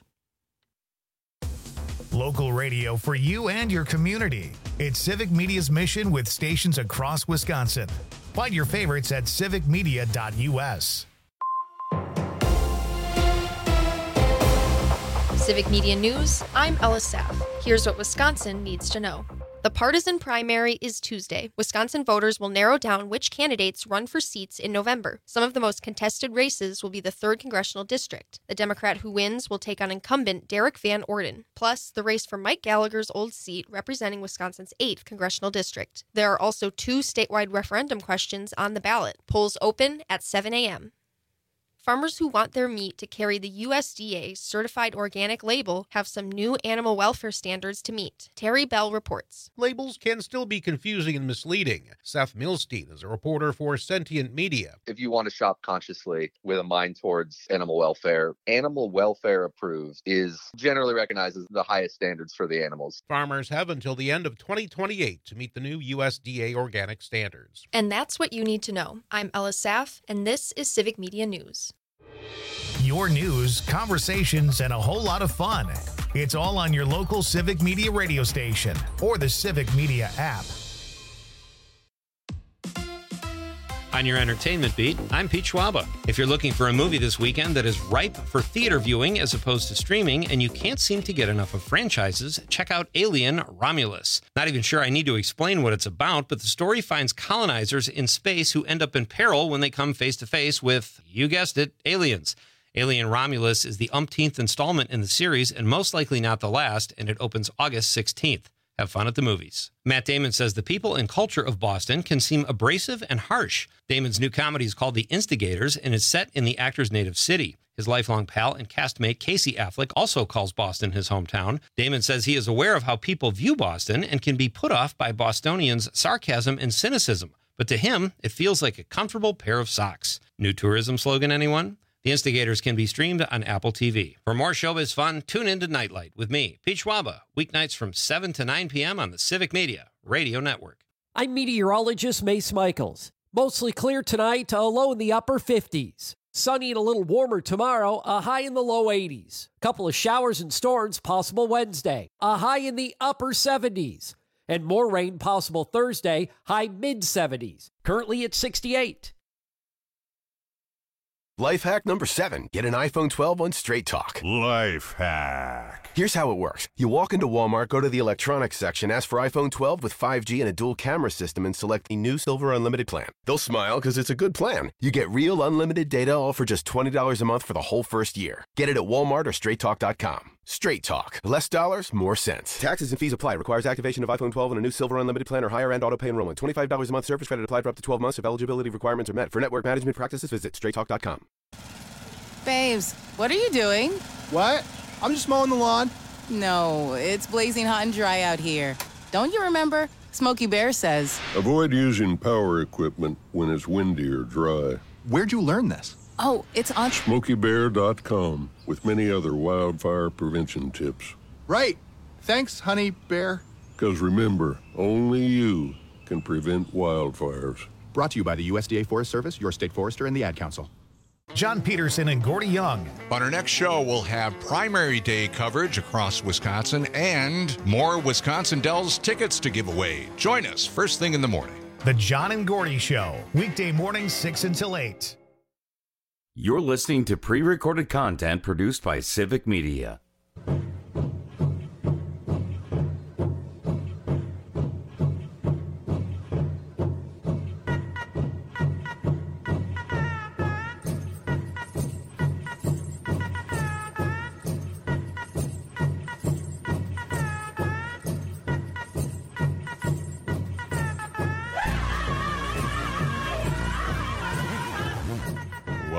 Local radio for you and your community. It's Civic Media's mission with stations across Wisconsin. Find your favorites at civic media dot U S. Civic Media News, I'm Ella Saff. Here's what Wisconsin needs to know. The partisan primary is Tuesday. Wisconsin voters will narrow down which candidates run for seats in November. Some of the most contested races will be the third Congressional District. The Democrat who wins will take on incumbent Derek Van Orden, plus the race for Mike Gallagher's old seat representing Wisconsin's eighth Congressional District. There are also two statewide referendum questions on the ballot. Polls open at seven a.m. Farmers who want their meat to carry the U S D A certified organic label have some new animal welfare standards to meet. Terry Bell reports. Labels can still be confusing and misleading. Seth Milstein is a reporter for Sentient Media. If you want to shop consciously with a mind towards animal welfare, animal welfare approved is generally recognized as the highest standards for the animals. Farmers have until the end of twenty twenty-eight to meet the new U S D A organic standards. And that's what you need to know. I'm Ella Saff, and this is Civic Media News. Your news, conversations, and a whole lot of fun. It's all on your local Civic Media radio station or the Civic Media app. On your entertainment beat, I'm Pete Schwaba. If you're looking for a movie this weekend that is ripe for theater viewing as opposed to streaming, and you can't seem to get enough of franchises, check out Alien: Romulus. Not even sure I need to explain what it's about, but the story finds colonizers in space who end up in peril when they come face to face with, you guessed it, aliens. Alien: Romulus is the umpteenth installment in the series, and most likely not the last, and it opens August sixteenth. Have fun at the movies. Matt Damon says the people and culture of Boston can seem abrasive and harsh. Damon's new comedy is called The Instigators and is set in the actor's native city. His lifelong pal and castmate Casey Affleck also calls Boston his hometown. Damon says he is aware of how people view Boston and can be put off by Bostonians' sarcasm and cynicism. But to him, it feels like a comfortable pair of socks. New tourism slogan, anyone? The Instigators can be streamed on Apple T V. For more showbiz fun, tune in to Nightlight with me, Pete Schwaba, weeknights from seven to nine p.m. on the Civic Media Radio Network. I'm meteorologist Mace Michaels. Mostly clear tonight, a low in the upper fifties. Sunny and a little warmer tomorrow, a high in the low eighties. Couple of showers and storms possible Wednesday, a high in the upper seventies. And more rain possible Thursday, high mid seventies. Currently at sixty-eight. Life hack number seven. Get an iPhone twelve on Straight Talk. Life hack. Here's how it works. You walk into Walmart, go to the electronics section, ask for iPhone twelve with five G and a dual camera system, and select the new Silver Unlimited plan. They'll smile because it's a good plan. You get real unlimited data all for just twenty dollars a month for the whole first year. Get it at Walmart or straight talk dot com. Straight Talk. Less dollars, more sense. Taxes and fees apply. Requires activation of iPhone twelve and a new Silver Unlimited plan or higher end auto pay enrollment. twenty-five dollars a month service credit applied for up to twelve months if eligibility requirements are met. For network management practices, visit straight talk dot com. Babes, what are you doing? What? I'm just mowing the lawn. No, it's blazing hot and dry out here. Don't you remember? Smokey Bear says. Avoid using power equipment when it's windy or dry. Where'd you learn this? Oh, it's on smokey bear dot com with many other wildfire prevention tips. Right. Thanks, honey bear. Because remember, only you can prevent wildfires. Brought to you by the U S D A Forest Service, your state forester, and the Ad Council. John Peterson and Gordy Young. On our next show, we'll have primary day coverage across Wisconsin and more Wisconsin Dells tickets to give away. Join us first thing in the morning. The John and Gordy Show, weekday mornings six until eight. You're listening to pre-recorded content produced by Civic Media.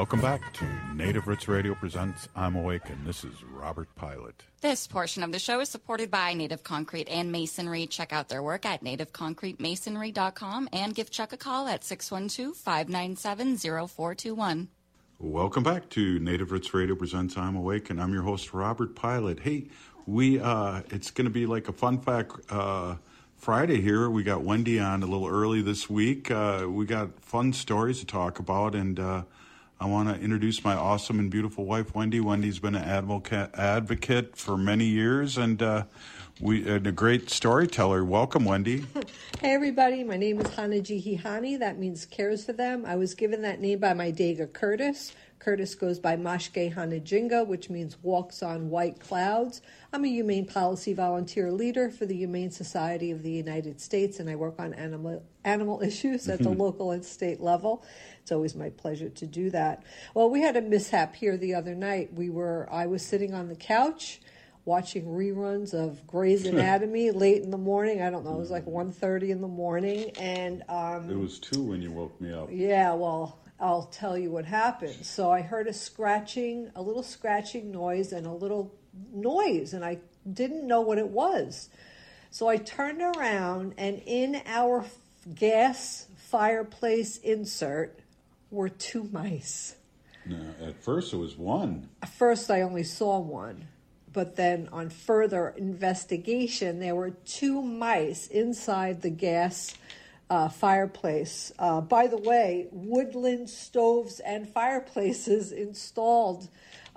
Welcome back to Native Roots Radio presents I'm Awake, and this is Robert Pilot. This portion of the show is supported by Native Concrete and Masonry. Check out their work at native concrete masonry dot com and give Chuck a call at six one two, five nine seven, zero four two one. Welcome back to Native Roots Radio presents I'm Awake, and I'm your host, Robert Pilot. Hey, we uh, it's going to be like a fun fact uh, Friday here. We got Wendy on a little early this week. Uh, we got fun stories to talk about, and uh, I want to introduce my awesome and beautiful wife, Wendy. Wendy's been an advocate advocate for many years, and uh, we and a great storyteller. Welcome, Wendy. Hey, everybody. My name is Hanaji Hihani. That means cares for them. I was given that name by my Dega Curtis. Curtis goes by Mashke Hanajinga, which means walks on white clouds. I'm a humane policy volunteer leader for the Humane Society of the United States, and I work on animal animal issues at the local and state level. It's always my pleasure to do that. Well, we had a mishap here the other night. We were I was sitting on the couch watching reruns of Grey's Anatomy late in the morning. I don't know, it was like one thirty in the morning. And um, it was two when you woke me up. Yeah, well, I'll tell you what happened. So I heard a scratching, a little scratching noise and a little noise, and I didn't know what it was. So I turned around, and in our gas fireplace insert were two mice. No, at first it was one. At first I only saw one. But then on further investigation, there were two mice inside the gas uh, fireplace. Uh, by the way, Woodland Stoves and Fireplaces installed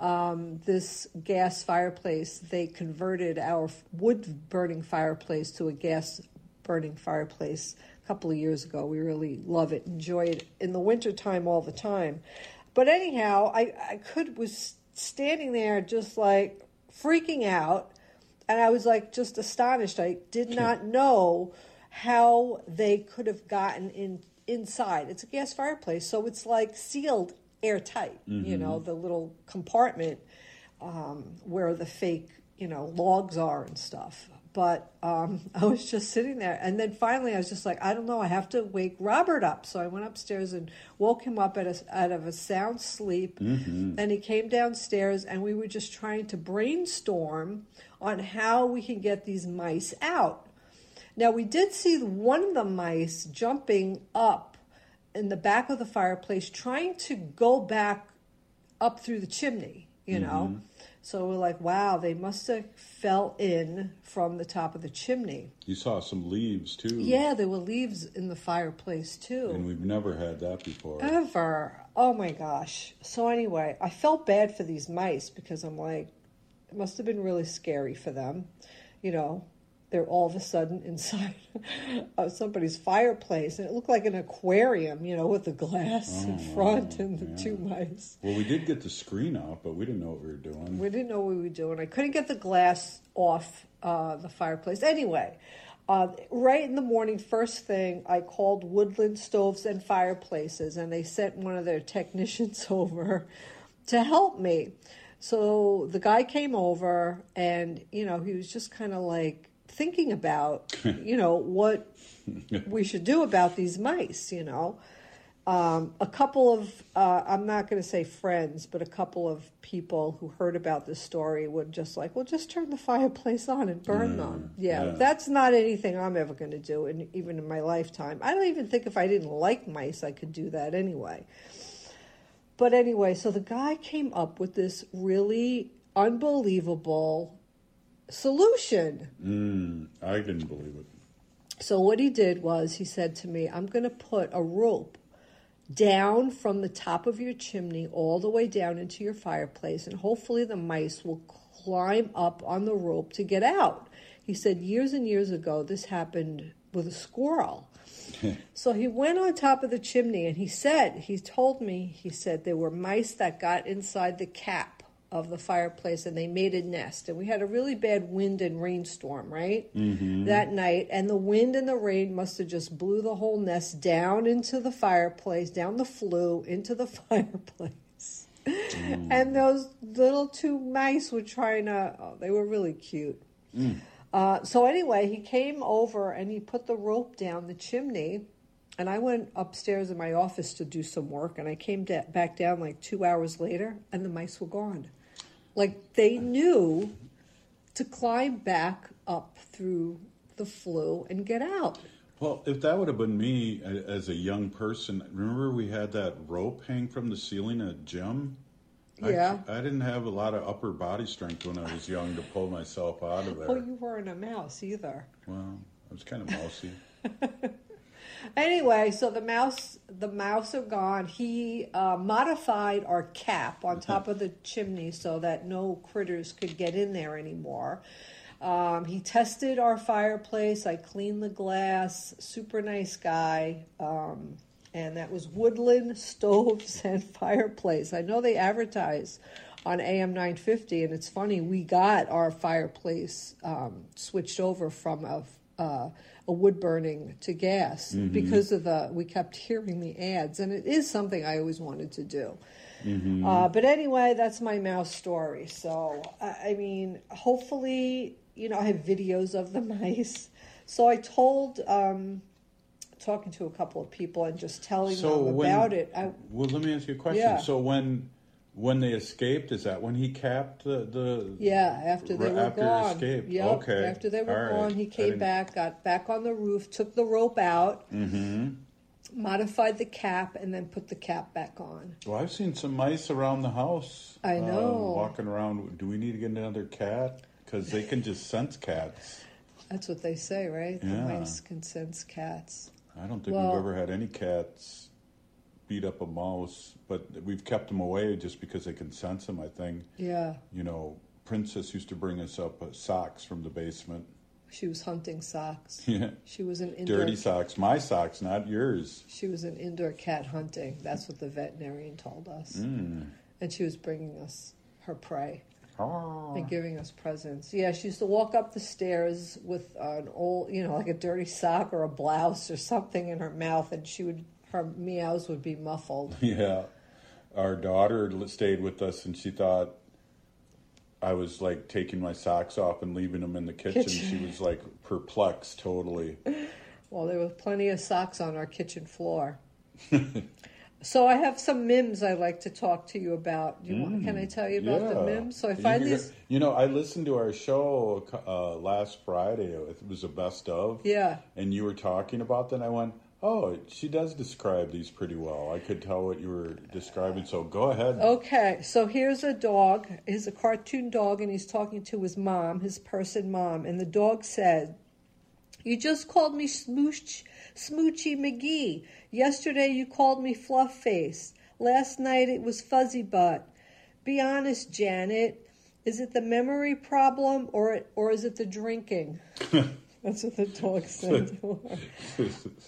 um, this gas fireplace. They converted our wood-burning fireplace to a gas-burning fireplace a couple of years ago. We really love it, enjoy it in the wintertime all the time. But anyhow, I, I could was standing there just like freaking out, and I was like just astonished. I did not know how they could have gotten in inside. It's a gas fireplace, so it's like sealed airtight, mm-hmm. you know, the little compartment um, where the fake, you know, logs are and stuff. But um, I was just sitting there, and then finally I was just like, I don't know, I have to wake Robert up. So I went upstairs and woke him up at a, out of a sound sleep, mm-hmm. and he came downstairs, and we were just trying to brainstorm on how we can get these mice out. Now, we did see one of the mice jumping up in the back of the fireplace, trying to go back up through the chimney, you mm-hmm. know. So we're like, wow, they must have fell in from the top of the chimney. You saw some leaves, too. Yeah, there were leaves in the fireplace, too. And we've never had that before. Ever. Oh, my gosh. So anyway, I felt bad for these mice because I'm like, it must have been really scary for them. You know, they're all of a sudden inside of somebody's fireplace. And it looked like an aquarium, you know, with the glass oh, in front and the yeah. two mice. Well, we did get the screen out, but we didn't know what we were doing. We didn't know what we were doing. I couldn't get the glass off uh, the fireplace. Anyway, uh, right in the morning, first thing, I called Woodland Stoves and Fireplaces, and they sent one of their technicians over to help me. So the guy came over, and, you know, he was just kind of like, thinking about, you know, what we should do about these mice, you know. Um, a couple of, uh, I'm not going to say friends, but a couple of people who heard about this story would just like, well, just turn the fireplace on and burn mm, them. Yeah, yeah, that's not anything I'm ever going to do, in, even in my lifetime. I don't even think if I didn't like mice, I could do that anyway. But anyway, so the guy came up with this really unbelievable solution. Mm, I didn't believe it. So what he did was he said to me, I'm going to put a rope down from the top of your chimney all the way down into your fireplace, and hopefully the mice will climb up on the rope to get out. He said years and years ago this happened with a squirrel. So he went on top of the chimney, and he said, he told me, he said there were mice that got inside the cap of the fireplace, and they made a nest. And we had a really bad wind and rainstorm, right? Mm-hmm. That night. And the wind and the rain must have just blew the whole nest down into the fireplace, down the flue, into the fireplace. Mm. And those little two mice were trying to, oh, they were really cute. Mm. Uh, so anyway, he came over and he put the rope down the chimney, And I went upstairs in my office to do some work, and I came da- back down like two hours later, and the mice were gone. Like, they knew to climb back up through the flue and get out. Well, if that would have been me as a young person, remember we had that rope hang from the ceiling at gym? Yeah. I, I didn't have a lot of upper body strength when I was young to pull myself out of there. Well, you weren't a mouse either. Well, I was kind of mousy. Anyway, so the mouse, the mouse are gone. He uh, modified our cap on top of the chimney so that no critters could get in there anymore. Um, he tested our fireplace. I cleaned the glass. Super nice guy. Um, and that was Woodland Stoves and Fireplace. I know they advertise on A M nine fifty, and it's funny, we got our fireplace um, switched over from a uh, a wood burning to gas mm-hmm. because of the, we kept hearing the ads, and it is something I always wanted to do. Mm-hmm. Uh, but anyway, that's my mouse story. So, I mean, hopefully, you know, I have videos of the mice. So I told, um, talking to a couple of people and just telling so them when, about it. I, well, let me ask you a question. Yeah. So when when they escaped, is that when he capped the... the yeah, after they were after gone. escaped. Yep. Okay. After they were All gone, right. he came back, got back on the roof, took the rope out, Mm-hmm. modified the cap, and then put the cap back on. Well, I've seen some mice around the house. I know. Uh, walking around. Do we need to get another cat? Because they can just sense cats. That's what they say, right? Yeah. The mice can sense cats. I don't think Well- we've ever had any cats beat up a mouse, but we've kept them away just because they can sense them, I think. Yeah. You know, Princess used to bring us up uh, socks from the basement. She was hunting socks. Yeah. She was an indoor... Dirty socks. My socks, not yours. She was an indoor cat hunting. That's what the veterinarian told us. Mm. And she was bringing us her prey. Oh. And giving us presents. Yeah, she used to walk up the stairs with an old, you know, like a dirty sock or a blouse or something in her mouth, and she would, her meows would be muffled. Yeah. Our daughter stayed with us, and she thought I was, like, taking my socks off and leaving them in the kitchen. Kitchen. She was, like, perplexed totally. Well, there were plenty of socks on our kitchen floor. So I have some memes I'd like to talk to you about. You mm, want, can I tell you about yeah. the memes? So I find you, these... You know, I listened to our show uh, last Friday. It was a best of. Yeah. And you were talking about that, and I went, oh, she does describe these pretty well. I could tell what you were describing, so go ahead. Okay, so here's a dog. He's a cartoon dog, and he's talking to his mom, his person mom, and the dog said, "You just called me Smooch, Smoochy McGee. Yesterday you called me Fluff Face. Last night it was Fuzzy Butt. Be honest, Janet. Is it the memory problem or or is it the drinking?" That's what the dog said to her.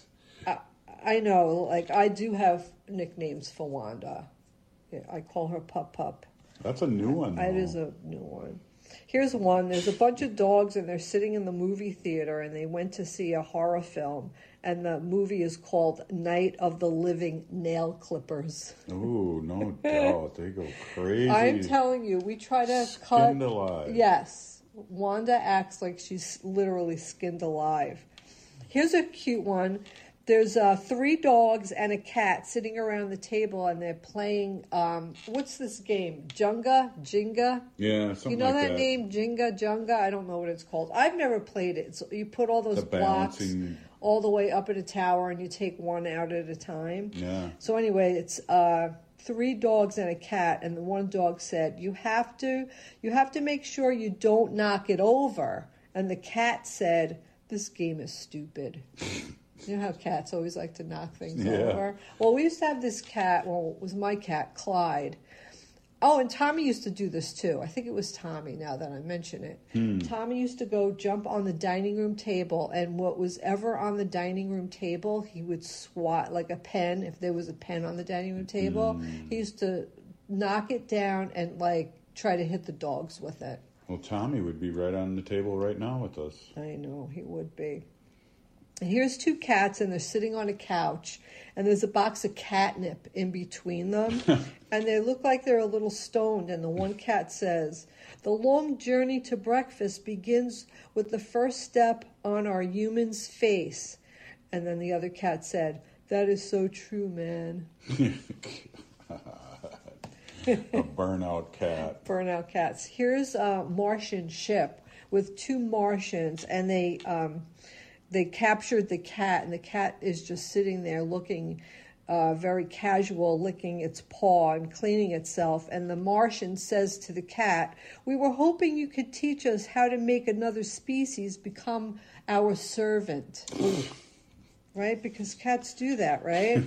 I, I know, like, I do have nicknames for Wanda. Yeah, I call her Pup Pup. That's a new one, though. It is a new one. Here's one. There's a bunch of dogs, and they're sitting in the movie theater, and they went to see a horror film, and the movie is called Night of the Living Nail Clippers. Oh, no doubt. They go crazy. I'm telling you, we try to Skinned cut... alive. Yes. Wanda acts like she's literally skinned alive. Here's a cute one. There's uh, three dogs and a cat sitting around the table, and they're playing, um, what's this game? Jenga? Jenga? Yeah, something You know like that, that. name, Jenga? Jenga? I don't know what it's called. I've never played it. So you put all those The blocks balancing- all the way up in a tower, and you take one out at a time. Yeah. So anyway, it's uh, three dogs and a cat, and the one dog said, "You have to, you have to make sure you don't knock it over." And the cat said, "This game is stupid." You know how cats always like to knock things Yeah. over? Well, we used to have this cat. Well, it was my cat, Clyde. Oh, and Tommy used to do this too. I think it was Tommy, now that I mention it. Hmm. Tommy used to go jump on the dining room table, and what was ever on the dining room table, he would swat like a pen. If there was a pen on the dining room table, Hmm. he used to knock it down and like try to hit the dogs with it. Well, Tommy would be right on the table right now with us. I know, he would be. And here's two cats, and they're sitting on a couch, and there's a box of catnip in between them, and they look like they're a little stoned, and the one cat says, "The long journey to breakfast begins with the first step on our human's face." And then the other cat said, That is so true, man. A burnout cat. Burnout cats. Here's a Martian ship with two Martians, and they um, they captured the cat, and the cat is just sitting there looking uh, very casual, licking its paw and cleaning itself. And the Martian says to the cat, "We were hoping you could teach us how to make another species become our servant." Right? Because cats do that, right?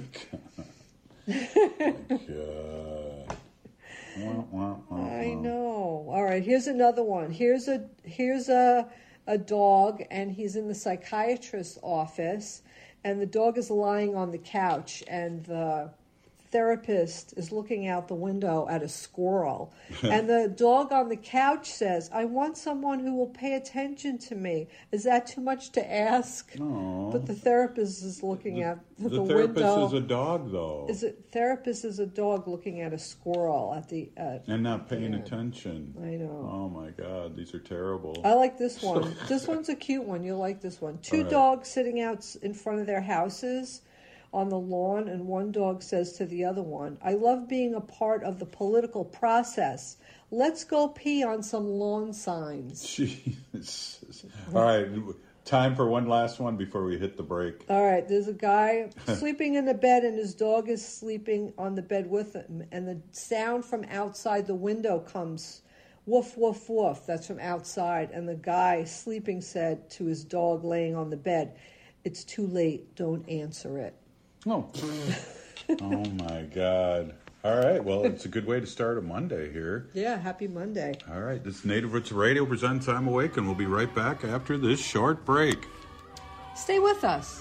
God. Wah, wah, wah, I know. All right, here's another one. Here's a here's a a dog, and he's in the psychiatrist's office, and the dog is lying on the couch, and the therapist is looking out the window at a squirrel. And the dog on the couch says, "I want someone who will pay attention to me. Is that too much to ask?" No. But the therapist is looking the, at the, the the therapist window. is a dog, though. Is it therapist is a dog looking at a squirrel at the uh, and not paying yeah. attention. I know. Oh my God, these are terrible. I like this one. This one's a cute one. You'll like this one. Two All right. dogs sitting out in front of their houses on the lawn, and one dog says to the other one, "I love being a part of the political process. Let's go pee on some lawn signs." Jesus. All right, time for one last one before we hit the break. All right, there's a guy sleeping in the bed, and his dog is sleeping on the bed with him, and the sound from outside the window comes, woof, woof, woof. That's from outside, and the guy sleeping said to his dog laying on the bed, "It's too late, don't answer it." Oh. Oh my God. All right, well, it's a good way to start a Monday here. Yeah, happy Monday. All right, this is Native Roots Radio presents I'm Awake, and we'll be right back after this short break. Stay with us.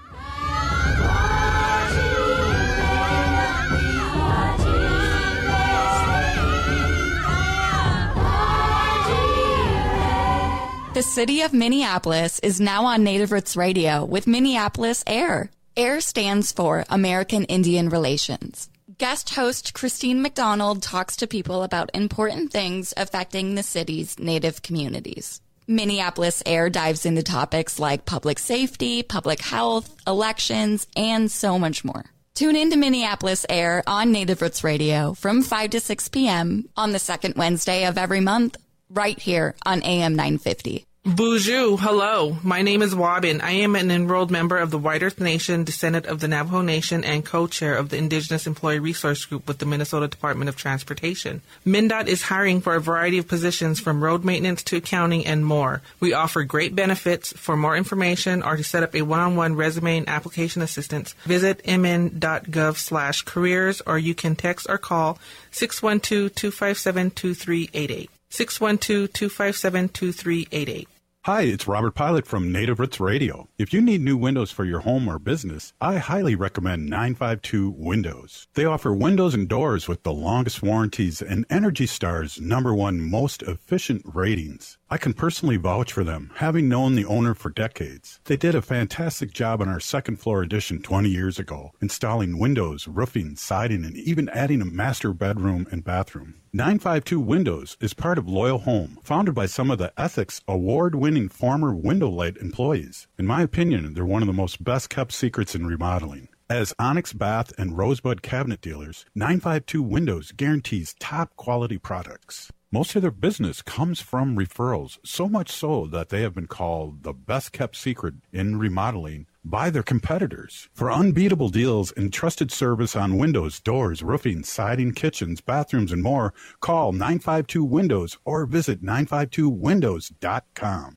The city of Minneapolis is now on Native Roots Radio with Minneapolis Air. AIR stands for American Indian Relations. Guest host Christine McDonald talks to people about important things affecting the city's Native communities. Minneapolis Air dives into topics like public safety, public health, elections, and so much more. Tune in to Minneapolis Air on Native Roots Radio from five to six p.m. on the second Wednesday of every month, right here on A M nine fifty. Bonjour, hello. My name is Wabin. I am an enrolled member of the White Earth Nation, descendant of the Navajo Nation, and co-chair of the Indigenous Employee Resource Group with the Minnesota Department of Transportation. MnDOT is hiring for a variety of positions from road maintenance to accounting and more. We offer great benefits. For more information or to set up a one-on-one resume and application assistance, visit mn.gov slash careers, or you can text or call six one two, two five seven, two three eight eight. six one two, two five seven, two three eight eight. Hi, it's Robert Pilot from Native Roots Radio. If you need new windows for your home or business, I highly recommend nine five two Windows. They offer windows and doors with the longest warranties and Energy Star's number one most efficient ratings. I can personally vouch for them, having known the owner for decades. They did a fantastic job on our second floor addition twenty years ago, installing windows, roofing, siding, and even adding a master bedroom and bathroom. nine five two Windows is part of Loyal Home, founded by some of the Ethics award-winning former Window Light employees. In my opinion, they're one of the most best-kept secrets in remodeling. As Onyx Bath and Rosebud cabinet dealers, nine five two Windows guarantees top-quality products. Most of their business comes from referrals, so much so that they have been called the best-kept secret in remodeling by their competitors. For unbeatable deals and trusted service on windows, doors, roofing, siding, kitchens, bathrooms, and more, call nine five two Windows or visit nine five two windows dot com.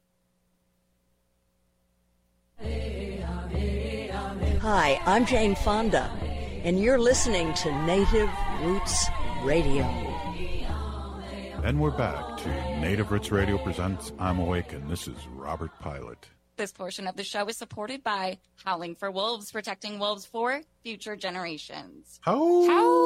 Hi, I'm Jane Fonda, and you're listening to Native Roots Radio. And we're back to Native Roots Radio presents I'm Awake, and this is Robert Pilot. This portion of the show is supported by Howling for Wolves, protecting wolves for future generations. How?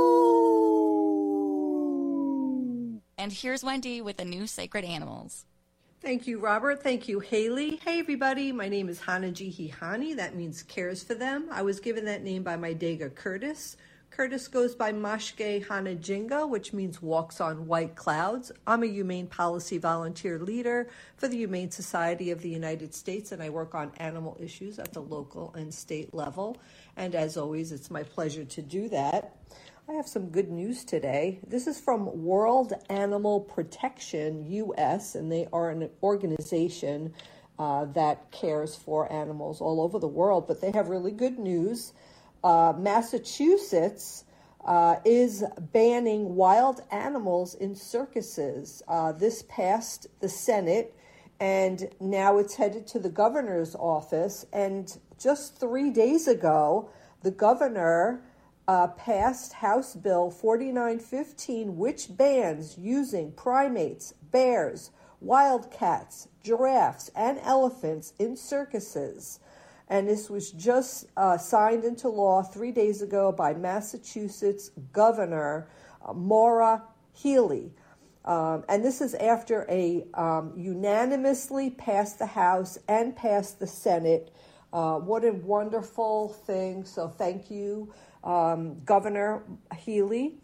How? And here's Wendy with the new Sacred Animals. Thank you, Robert. Thank you, Haley. Hey, everybody. My name is Hanaji Hihani. That means cares for them. I was given that name by my Dega Curtis. Curtis goes by Mashke Hanajinga, which means walks on white clouds. I'm a humane policy volunteer leader for the Humane Society of the United States, and I work on animal issues at the local and state level. And as always, it's my pleasure to do that. I have some good news today. This is from World Animal Protection U S, and they are an organization uh, that cares for animals all over the world, but they have really good news. Uh, Massachusetts uh, is banning wild animals in circuses. Uh, this passed the Senate, and now it's headed to the governor's office. And just three days ago, the governor uh, passed House Bill forty-nine fifteen, which bans using primates, bears, wildcats, giraffes, and elephants in circuses. And this was just uh, signed into law three days ago by Massachusetts Governor uh, Maura Healey. Um, and this is after a um, unanimously passed the House and passed the Senate. Uh, what a wonderful thing. So thank you, um, Governor Healey.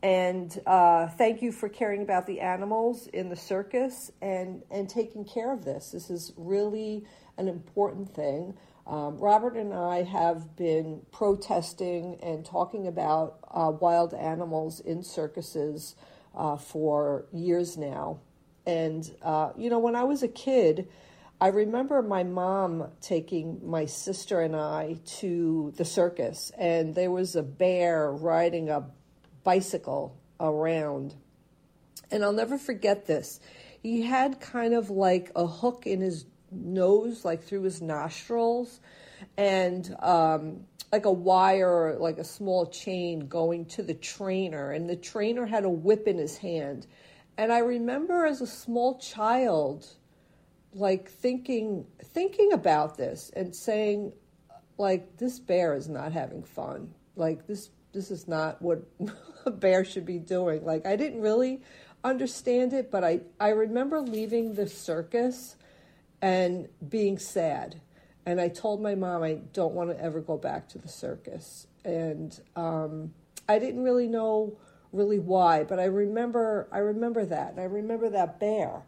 And uh, thank you for caring about the animals in the circus and, and taking care of this. This is really an important thing. Um, Robert and I have been protesting and talking about uh, wild animals in circuses uh, for years now. And, uh, you know, when I was a kid, I remember my mom taking my sister and I to the circus, and there was a bear riding a bicycle around. And I'll never forget this. He had kind of like a hook in his nose, like through his nostrils, and um, like a wire, like a small chain going to the trainer, and the trainer had a whip in his hand. And I remember as a small child, like thinking thinking about this and saying, like, this bear is not having fun. Like, this this is not what a bear should be doing. Like, I didn't really understand it, but I, I remember leaving the circus and being sad. And I told my mom I don't want to ever go back to the circus. And um, I didn't really know really why, but I remember I remember that. And I remember that bear.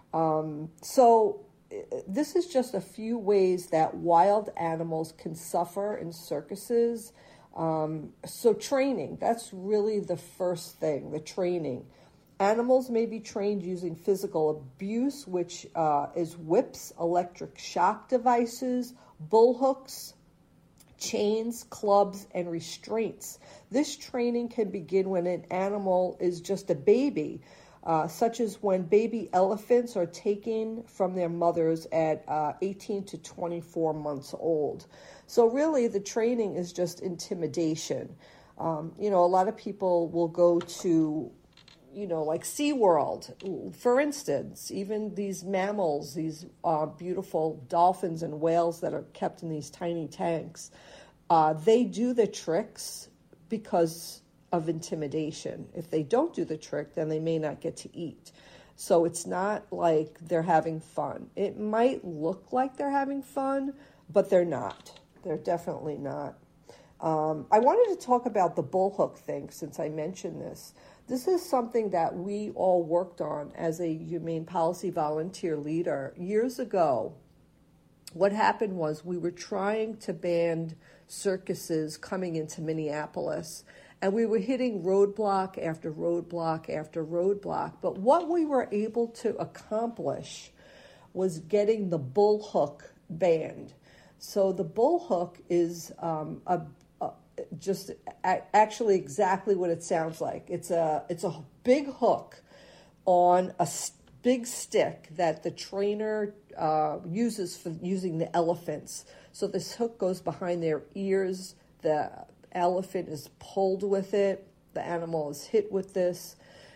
Um, so this is just a few ways that wild animals can suffer in circuses. Um, so training, that's really the first thing, the training. Animals may be trained using physical abuse, which uh, is whips, electric shock devices, bull hooks, chains, clubs, and restraints. This training can begin when an animal is just a baby, uh, such as when baby elephants are taken from their mothers at uh, eighteen to twenty-four months old. So really, the training is just intimidation. Um, you know, a lot of people will go to you know, like SeaWorld, for instance, even these mammals, these uh, beautiful dolphins and whales that are kept in these tiny tanks, uh, they do the tricks because of intimidation. If they don't do the trick, then they may not get to eat. So it's not like they're having fun. It might look like they're having fun, but they're not. They're definitely not. Um, I wanted to talk about the bullhook thing since I mentioned this. This is something that we all worked on as a humane policy volunteer leader years ago. What happened was we were trying to ban circuses coming into Minneapolis, and we were hitting roadblock after roadblock after roadblock. But what we were able to accomplish was getting the bullhook banned. So the bullhook is um, a just actually exactly what it sounds like. It's a it's a big hook on a big stick that the trainer uh, uses for using the elephants. So this hook goes behind their ears. The elephant is pulled with it. The animal is hit with this.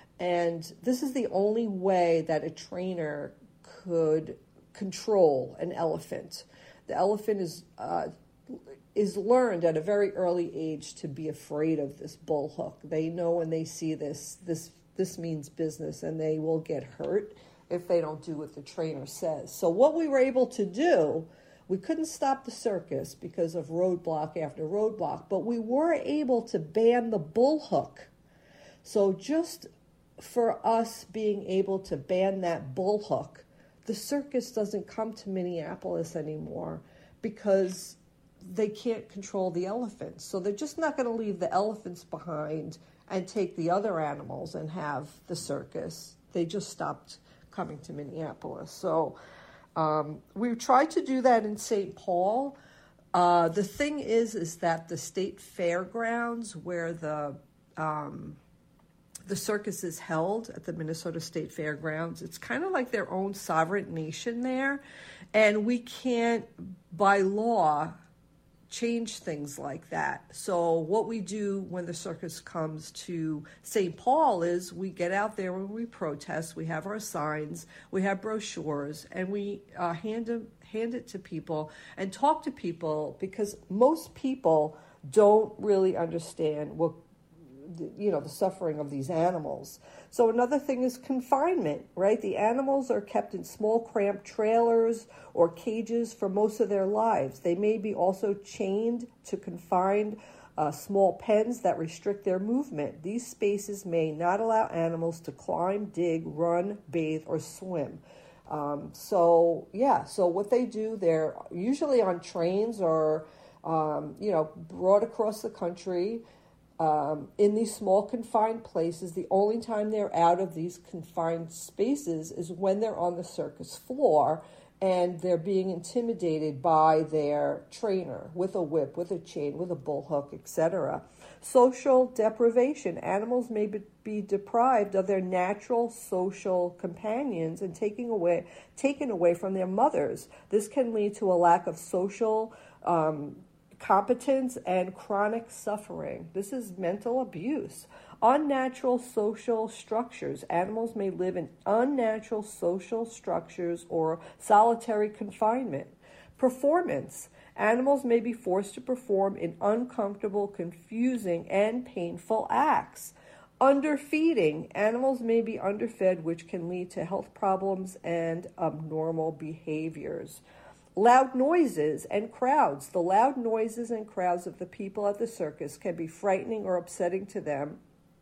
And this is the only way that a trainer could control an elephant. The elephant is uh, is learned at a very early age to be afraid of this bull hook. They know when they see this, this this means business, and they will get hurt if they don't do what the trainer says. So what we were able to do We couldn't stop the circus because of roadblock after roadblock, but we were able to ban the bull hook. So just for us being able to ban that bull hook, the circus doesn't come to Minneapolis anymore because they can't control the elephants. So they're just not going to leave the elephants behind and take the other animals and have the circus. They just stopped coming to Minneapolis. So um, we tried to do that in Saint Paul. Uh, the thing is, is that the state fairgrounds where the um, the circus is held at the Minnesota State Fairgrounds, it's kind of like their own sovereign nation there. And we can't, by law, change things like that. So what we do when the circus comes to Saint Paul is we get out there and we protest. We have our signs, we have brochures, and we uh, hand them, hand it to people and talk to people, because most people don't really understand what, you know, the suffering of these animals. So another thing is confinement, right? The animals are kept in small, cramped trailers or cages for most of their lives. They may be also chained to confined uh, small pens that restrict their movement. These spaces may not allow animals to climb, dig, run, bathe, or swim. Um, so, yeah, so what they do, they're usually on trains or, um, you know, brought across the country, Um, in these small confined places. The only time they're out of these confined spaces is when they're on the circus floor and they're being intimidated by their trainer with a whip, with a chain, with a bull hook, et cetera. Social deprivation. Animals may be, be deprived of their natural social companions and taking away, taken away from their mothers. This can lead to a lack of social um, competence and chronic suffering. This is mental abuse. Unnatural social structures. Animals may live in unnatural social structures or solitary confinement. Performance. Animals may be forced to perform in uncomfortable, confusing, and painful acts. Underfeeding. Animals may be underfed, which can lead to health problems and abnormal behaviors. Loud noises and crowds. The loud noises and crowds of the people at the circus can be frightening or upsetting to them.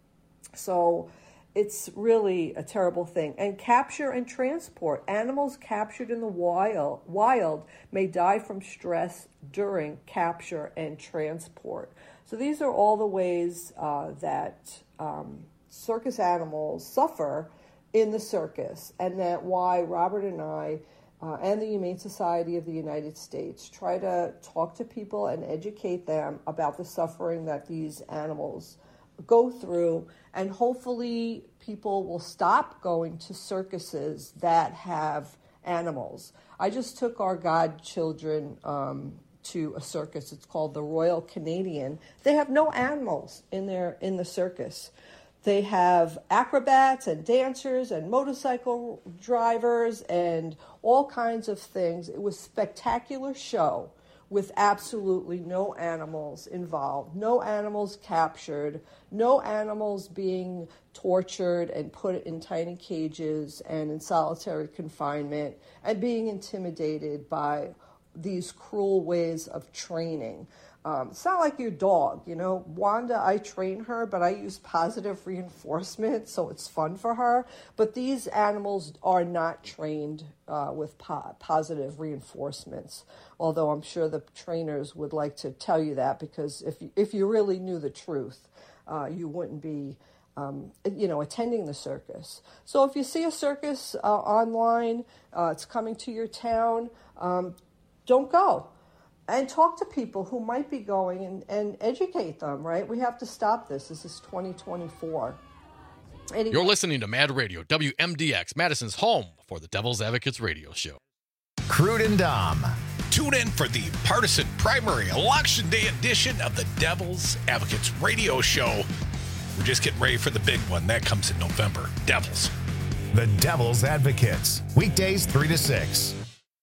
So it's really a terrible thing. And capture and transport. Animals captured in the wild, wild may die from stress during capture and transport. So these are all the ways uh, that um, circus animals suffer in the circus, and that why Robert and I Uh, and the Humane Society of the United States try to talk to people and educate them about the suffering that these animals go through, and hopefully people will stop going to circuses that have animals. I just took our godchildren um, to a circus. It's called the Royal Canadian. They have no animals in their in the circus. They have acrobats and dancers and motorcycle drivers and all kinds of things. It was a spectacular show with absolutely no animals involved, no animals captured, no animals being tortured and put in tiny cages and in solitary confinement and being intimidated by these cruel ways of training. Um, it's not like your dog, you know. Wanda, I train her, but I use positive reinforcement, so it's fun for her. But these animals are not trained uh, with po- positive reinforcements, although I'm sure the trainers would like to tell you that, because if you, if you really knew the truth, uh, you wouldn't be, um, you know, attending the circus. So if you see a circus uh, online, uh, it's coming to your town, um, don't go. And talk to people who might be going and, and educate them, right? We have to stop this. This is twenty twenty-four. Anyway. You're listening to Mad Radio, W M D X, Madison's home for the Devil's Advocates radio show. Crude and Dom. Tune in for the partisan primary election day edition of the Devil's Advocates radio show. We're just getting ready for the big one. That comes in November. Devils. The Devil's Advocates. Weekdays three to six.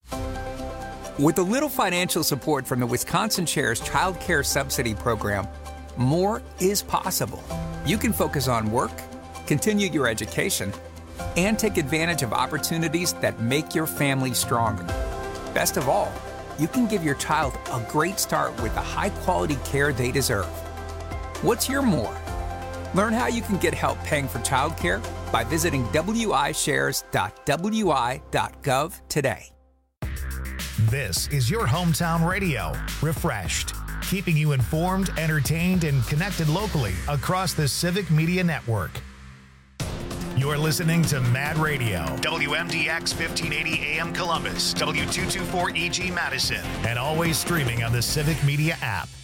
With a little financial support from the Wisconsin Chair's Child Care Subsidy Program, more is possible. You can focus on work, continue your education, and take advantage of opportunities that make your family stronger. Best of all, you can give your child a great start with the high-quality care they deserve. What's your more? Learn how you can get help paying for childcare by visiting w i shares dot w i dot gov today. This is your hometown radio, Refreshed, keeping you informed, entertained, and connected locally across the Civic Media Network. You're listening to Mad Radio, W M D X fifteen eighty A M Columbus, W two twenty-four E G Madison, and always streaming on the Civic Media app.